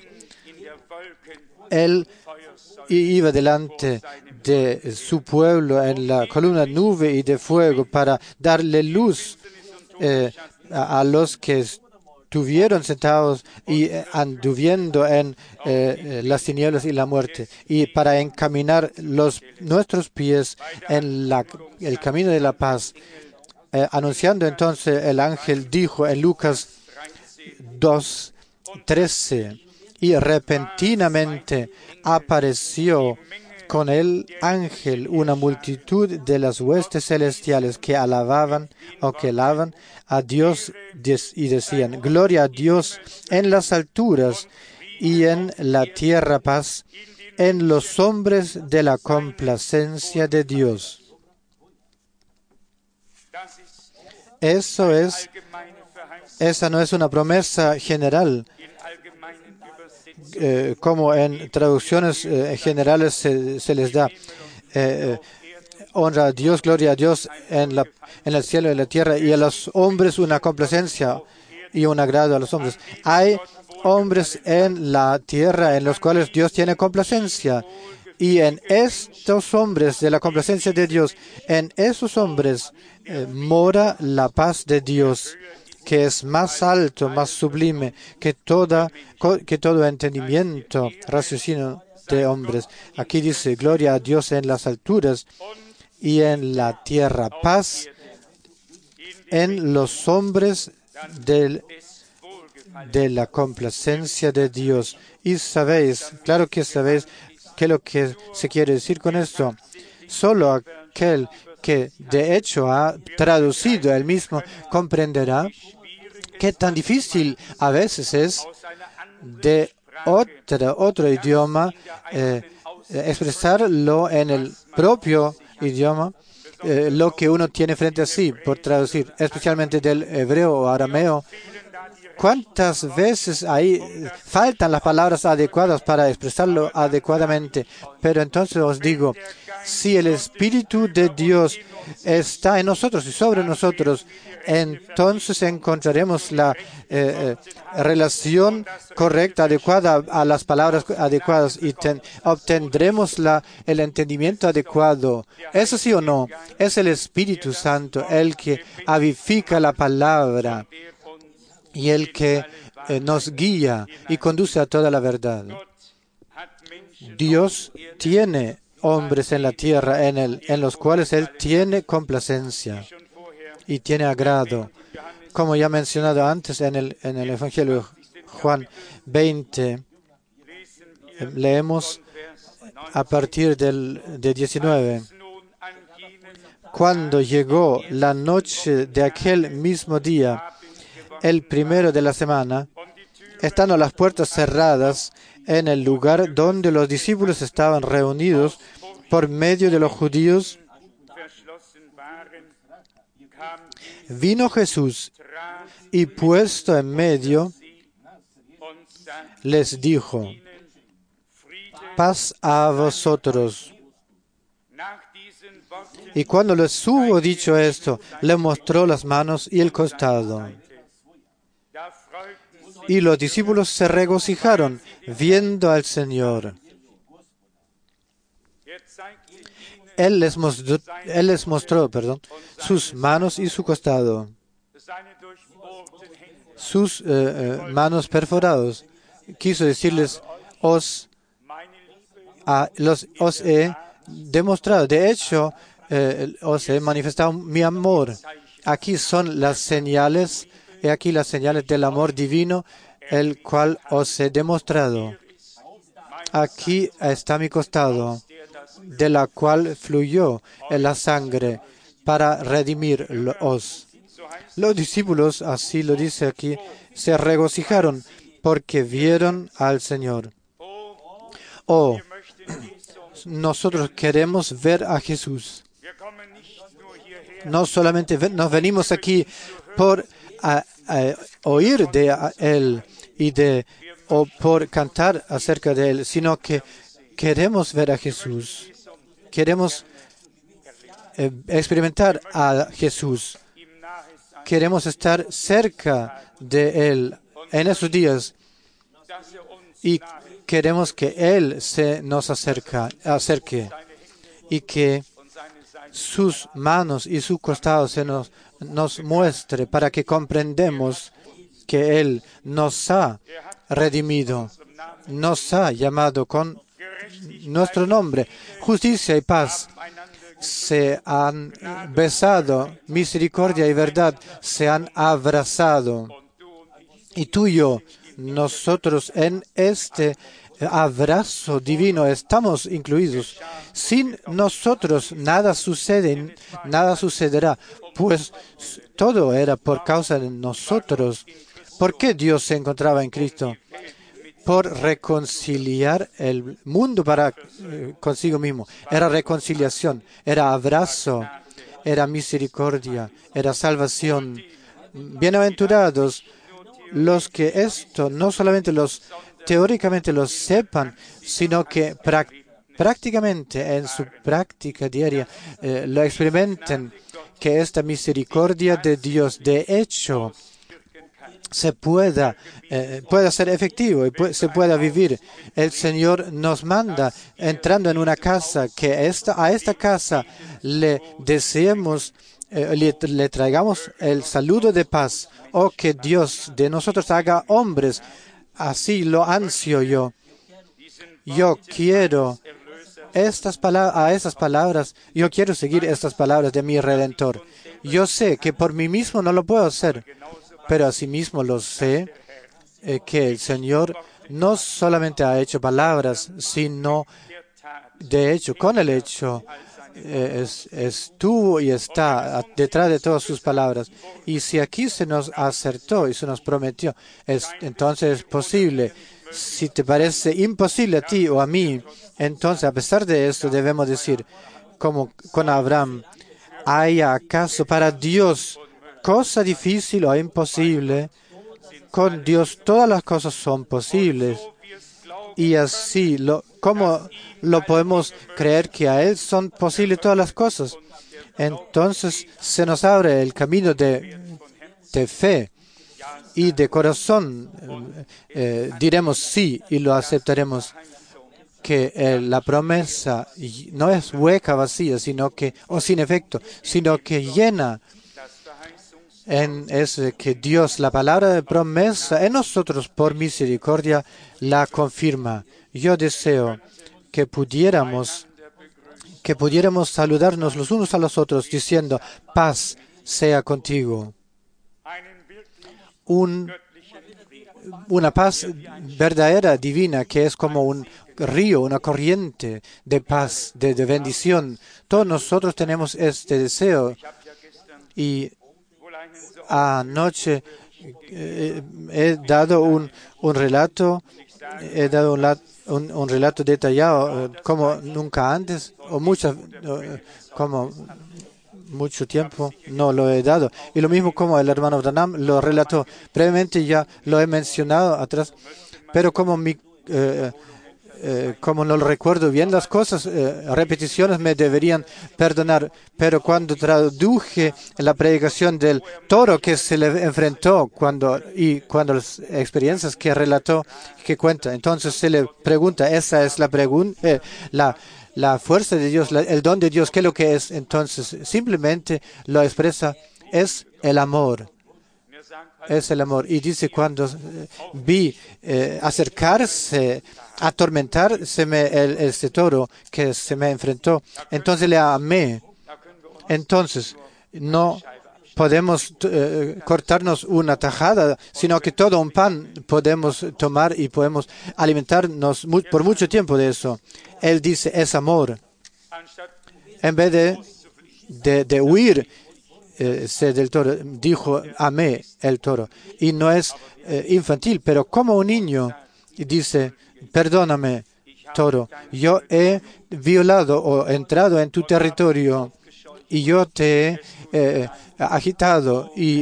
Él iba delante de su pueblo en la columna de nube y de fuego para darle luz a los que estuvieron sentados y anduviendo en las tinieblas y la muerte, y para encaminar nuestros pies en el camino de la paz. Anunciando entonces, el ángel dijo en Lucas 2:13, y repentinamente apareció con el ángel una multitud de las huestes celestiales que alaban a Dios y decían: Gloria a Dios en las alturas y en la tierra paz, en los hombres de la complacencia de Dios. Esa no es una promesa general, como en traducciones generales se les da. Honra a Dios, gloria a Dios en el cielo y en la tierra, y a los hombres una complacencia y un agrado a los hombres. Hay hombres en la tierra en los cuales Dios tiene complacencia, y en estos hombres de la complacencia de Dios, en esos hombres mora la paz de Dios, que es más alto, más sublime que todo entendimiento, raciocinio de hombres. Aquí dice, gloria a Dios en las alturas y en la tierra paz en los hombres de la complacencia de Dios. Y sabéis, claro que sabéis, qué es lo que se quiere decir con esto. Solo aquel que de hecho ha traducido él mismo comprenderá qué tan difícil a veces es de otro idioma expresarlo en el propio idioma, lo que uno tiene frente a sí, por traducir, especialmente del hebreo o arameo. ¿Cuántas veces ahí faltan las palabras adecuadas para expresarlo adecuadamente? Pero entonces os digo, si el Espíritu de Dios está en nosotros y sobre nosotros, entonces encontraremos la relación correcta, adecuada a las palabras adecuadas y obtendremos el entendimiento adecuado. ¿Eso sí o no? Es el Espíritu Santo el que avivifica la palabra y el que nos guía y conduce a toda la verdad. Dios tiene hombres en la tierra en los cuales Él tiene complacencia y tiene agrado. Como ya he mencionado antes en el Evangelio de Juan 20, leemos a partir de 19. Cuando llegó la noche de aquel mismo día, el primero de la semana, estando las puertas cerradas en el lugar donde los discípulos estaban reunidos por medio de los judíos, vino Jesús y puesto en medio, les dijo, paz a vosotros. Y cuando les hubo dicho esto, le mostró las manos y el costado. Y los discípulos se regocijaron viendo al Señor. Él les mostró, sus manos y su costado, sus manos perforados. Quiso decirles, os he demostrado, de hecho, os he manifestado mi amor. Aquí son las señales, he aquí las señales del amor divino, el cual os he demostrado. Aquí está mi costado, de la cual fluyó la sangre para redimirlos. Los discípulos, así lo dice aquí, se regocijaron porque vieron al Señor. Oh, nosotros queremos ver a Jesús. No solamente nos venimos aquí por oír de Él o por cantar acerca de Él, sino que queremos ver a Jesús. Queremos experimentar a Jesús. Queremos estar cerca de Él en esos días y queremos que Él se nos acerque y que sus manos y su costado se nos muestre para que comprendamos que Él nos ha redimido, nos ha llamado con nuestro nombre. Justicia y paz se han besado, misericordia y verdad se han abrazado. Y tú y yo, nosotros en este abrazo divino estamos incluidos. Sin nosotros nada sucede, nada sucederá, pues todo era por causa de nosotros. ¿Por qué Dios se encontraba en Cristo? Por reconciliar el mundo para consigo mismo. Era reconciliación, era abrazo, era misericordia, era salvación. Bienaventurados los que esto no solamente teóricamente lo sepan, sino que prácticamente en su práctica diaria lo experimenten, que esta misericordia de Dios de hecho pueda ser efectivo y se pueda vivir. El Señor nos manda entrando en una casa que a esta casa le deseemos le traigamos el saludo de paz. Oh, que Dios de nosotros haga hombres. Así lo ansio yo. Yo quiero a estas palabras, yo quiero seguir estas palabras de mi Redentor. Yo sé que por mí mismo no lo puedo hacer, pero asimismo lo sé que el Señor no solamente ha hecho palabras, sino de hecho, con el hecho, estuvo y está detrás de todas sus palabras. Y si aquí se nos acertó y se nos prometió, entonces es posible. Si te parece imposible a ti o a mí, entonces a pesar de esto debemos decir, como con Abraham, ¿hay acaso para Dios cosa difícil o imposible? Con Dios todas las cosas son posibles. Y así, ¿cómo lo podemos creer que a Él son posibles todas las cosas? Entonces se nos abre el camino de fe y de corazón. Diremos sí y lo aceptaremos. Que la promesa no es hueca, vacía, o sin efecto, sino que llena. Es que Dios, la palabra de promesa en nosotros por misericordia la confirma. Yo deseo que pudiéramos saludarnos los unos a los otros diciendo, paz sea contigo. Una paz verdadera, divina, que es como un río, una corriente de paz, de bendición. Todos nosotros tenemos este deseo. Y anoche he dado un relato detallado como nunca antes o como mucho tiempo no lo he dado. Y lo mismo como el hermano Branham lo relató. Brevemente ya lo he mencionado atrás, pero como no recuerdo bien las cosas, repeticiones me deberían perdonar. Pero cuando traduje la predicación del toro que se le enfrentó cuando las experiencias que relató, que cuenta, entonces se le pregunta, esa es la pregunta, la fuerza de Dios, el don de Dios, ¿qué es lo que es? Entonces simplemente lo expresa, es el amor. Es el amor. Y dice, cuando vi acercarse, atormentárseme este toro que se me enfrentó, entonces le amé. Entonces, no podemos cortarnos una tajada, sino que todo un pan podemos tomar y podemos alimentarnos por mucho tiempo de eso. Él dice, es amor. En vez de huir del toro, dijo, amé el toro. Y no es infantil, pero como un niño dice, perdóname, toro, yo he violado o entrado en tu territorio y yo te he agitado y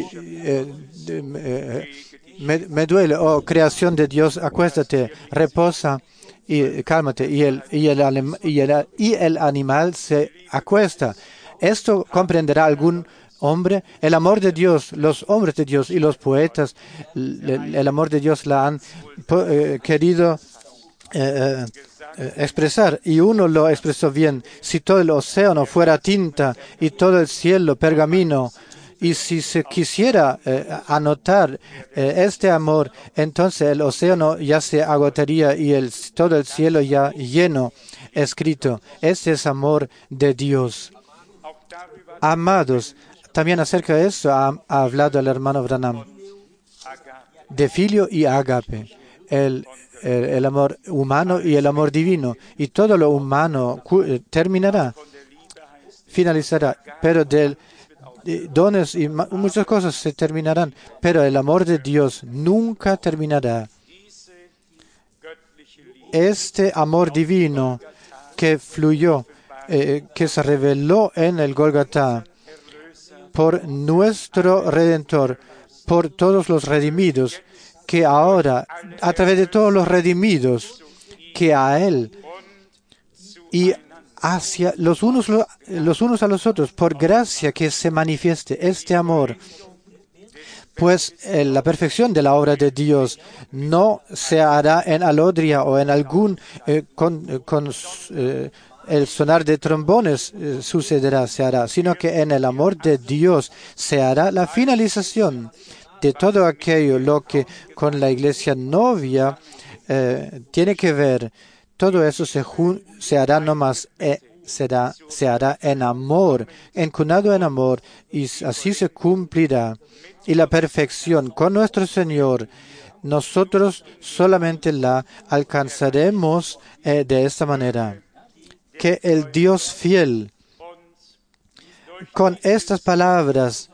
me duele. Oh, creación de Dios, acuéstate, reposa y cálmate. Y el animal se acuesta. ¿Esto comprenderá algún hombre? El amor de Dios, los hombres de Dios y los poetas, el amor de Dios la han querido expresar, y uno lo expresó bien. Si todo el océano fuera tinta y todo el cielo pergamino, y si se quisiera anotar este amor, entonces el océano ya se agotaría y todo el cielo ya lleno, escrito. Este es amor de Dios. Amados, también acerca de eso ha hablado el hermano Branham, de filio y ágape, el amor humano y el amor divino. Y todo lo humano terminará, finalizará, pero dones y muchas cosas se terminarán, pero el amor de Dios nunca terminará. Este amor divino que fluyó, que se reveló en el Gólgota por nuestro Redentor, por todos los redimidos, que ahora, a través de todos los redimidos, que a Él y hacia los unos a los otros, por gracia que se manifieste este amor. Pues la perfección de la obra de Dios no se hará en alodria o en algún el sonar de trombones se hará, sino que en el amor de Dios se hará la finalización de todo aquello lo que con la iglesia novia tiene que ver. Todo eso se hará nomás, se hará en amor, encunado en amor, y así se cumplirá. Y la perfección con nuestro Señor, nosotros solamente la alcanzaremos de esta manera. Que el Dios fiel, con estas palabras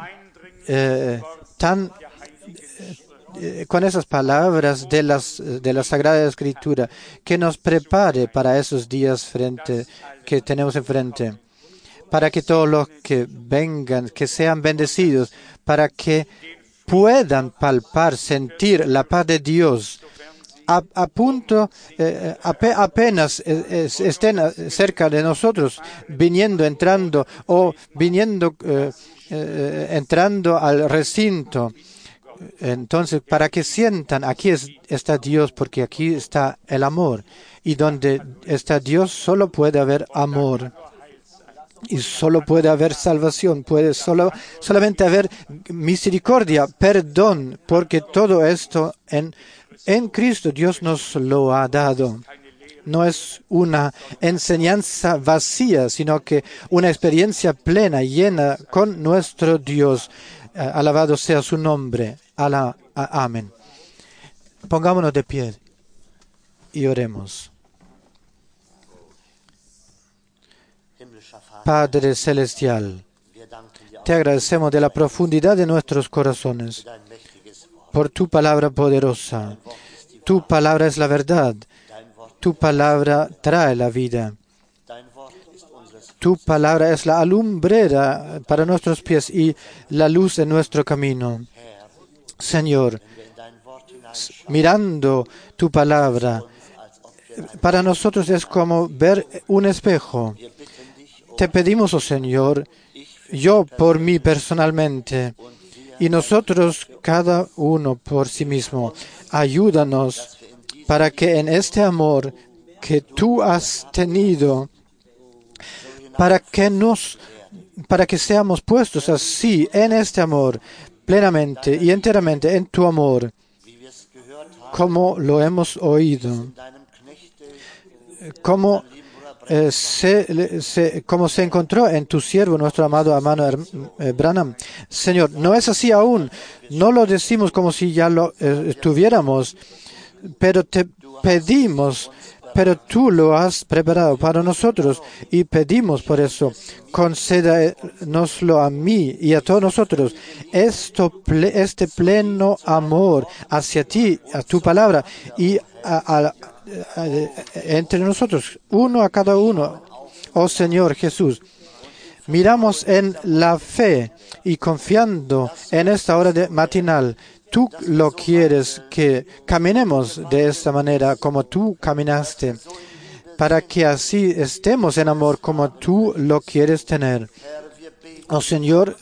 con esas palabras de la Sagrada Escritura, que nos prepare para esos días que tenemos enfrente, para que todos los que vengan, que sean bendecidos, para que puedan palpar, sentir la paz de Dios, apenas estén cerca de nosotros, entrando al recinto. Entonces, para que sientan, aquí está Dios, porque aquí está el amor. Y donde está Dios, solo puede haber amor. Y solo puede haber salvación, puede solamente haber misericordia, perdón, porque todo esto en Cristo Dios nos lo ha dado. No es una enseñanza vacía, sino que una experiencia plena, llena con nuestro Dios. Alabado sea su nombre. Amén. Pongámonos de pie y oremos. Padre Celestial, te agradecemos de la profundidad de nuestros corazones por tu palabra poderosa. Tu palabra es la verdad. Tu palabra trae la vida. Tu palabra es la alumbrera para nuestros pies y la luz en nuestro camino. Señor, mirando tu palabra, para nosotros es como ver un espejo. Te pedimos, oh Señor, yo por mí personalmente, y nosotros cada uno por sí mismo, ayúdanos para que en este amor que tú has tenido, para que seamos puestos así en este amor, plenamente y enteramente en tu amor, como lo hemos oído, como se encontró en tu siervo, nuestro amado hermano Branham. Señor, no es así aún, no lo decimos como si ya lo tuviéramos, pero te pedimos, pero tú lo has preparado para nosotros y pedimos por eso, concédanoslo a mí y a todos nosotros, este pleno amor hacia ti, a tu palabra y entre nosotros, uno a cada uno. Oh Señor Jesús, miramos en la fe y confiando en esta hora matinal. Tú lo quieres que caminemos de esta manera como tú caminaste, para que así estemos en amor como tú lo quieres tener. Oh Señor,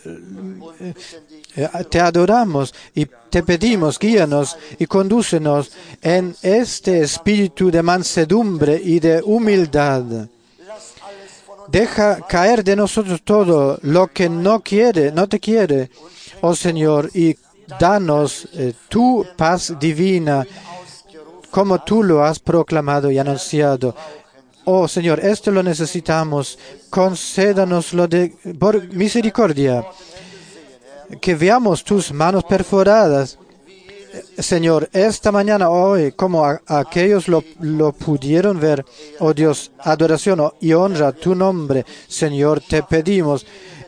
te adoramos y te pedimos, guíanos y condúcenos en este espíritu de mansedumbre y de humildad. Deja caer de nosotros todo lo que no te quiere, oh Señor, y danos tu paz divina, como tú lo has proclamado y anunciado. Oh Señor, esto lo necesitamos. Concédanoslo por misericordia. Que veamos tus manos perforadas. Señor, esta mañana, hoy, como aquellos lo pudieron ver, oh Dios, adoración y honra a tu nombre. Señor, te pedimos,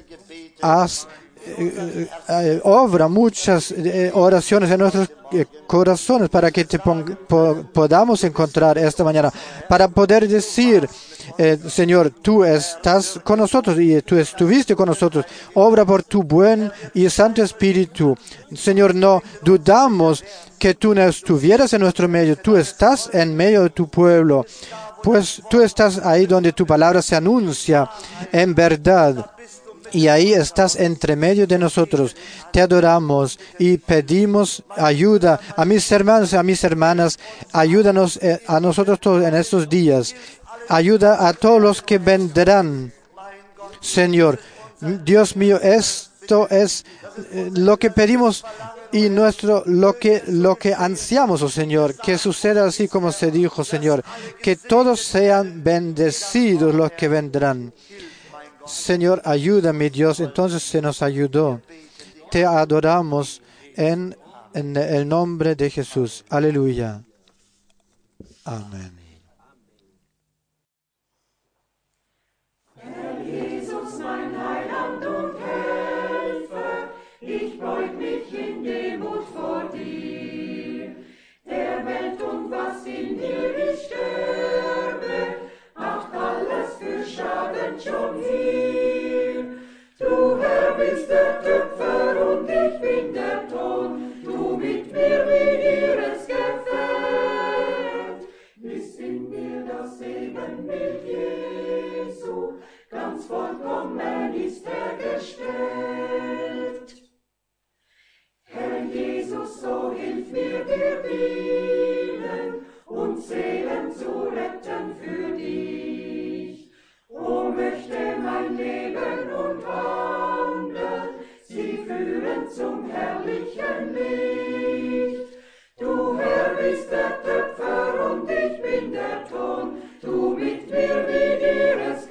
obra muchas oraciones en nuestros corazones para que te podamos encontrar esta mañana, para poder decir, Señor, tú estás con nosotros y tú estuviste con nosotros. Obra por tu buen y santo espíritu. Señor, no dudamos que tú no estuvieras en nuestro medio. Tú estás en medio de tu pueblo, pues tú estás ahí donde tu palabra se anuncia en verdad. Y ahí estás entre medio de nosotros. Te adoramos y pedimos ayuda a mis hermanos y a mis hermanas. Ayúdanos a nosotros todos en estos días. ayuda a todos los que vendrán. Señor, Dios mío, esto es lo que pedimos y lo que ansiamos, oh Señor, que suceda así como se dijo, Señor, que todos sean bendecidos los que vendrán. Señor, ayúdame, Dios. Entonces se nos ayudó. Te adoramos en el nombre de Jesús. Aleluya. Amén. Herr Jesus, mein Heiland und Helfer, ich beug mich in Demut vor dir. Der Welt und was in ihr ich sterbe, macht alles für Schaden schon hier. Du Herr bist der Töpfer und ich bin der Ton, du mit mir wie dir es gefällt. Ist in mir das Ebenbild Jesu, ganz vollkommen ist er gestellt. Herr Jesus, so hilf mir dir dienen und Seelen zu retten für dich. O möchte mein Leben und Wandeln sie führen zum herrlichen Licht. Du Herr bist der Töpfer und ich bin der Ton, du mit mir, wie dir es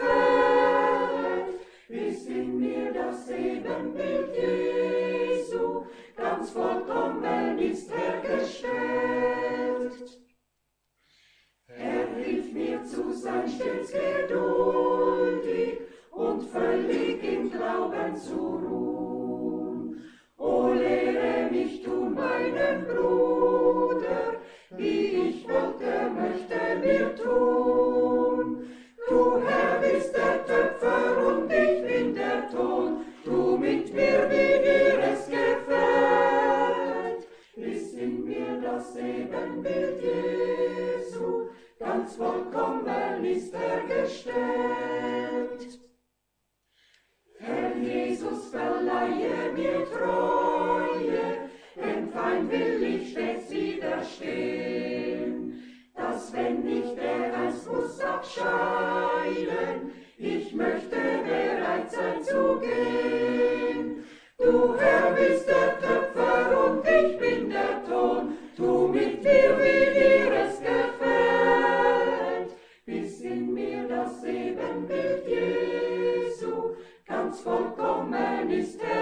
gefällt. Ist in mir das Ebenbild Jesu, ganz vollkommen ist er gestellt. Er hilft mir zu sein stets geduldig und völlig im Glauben zu ruhen. O lehre mich tun meinen Bruder, wie ich wollte, möchte mir tun. Du Herr bist der Töpfer und ich bin der Ton, du mit mir, wie dir es gefällt. Ist in mir das Ebenbild Jesu, ganz vollkommen ist er gestellt. Herr Jesus, verleihe mir Treue, dem Feind will ich stets widerstehen, dass wenn ich der einst muss abscheiden, ich möchte bereit sein zu gehen. Du Herr bist der Töpfer und ich bin der Ton, du mit mir, wie dir es gefällt. Bis in mir das Ebenbild Jesu, ganz vollkommen ist er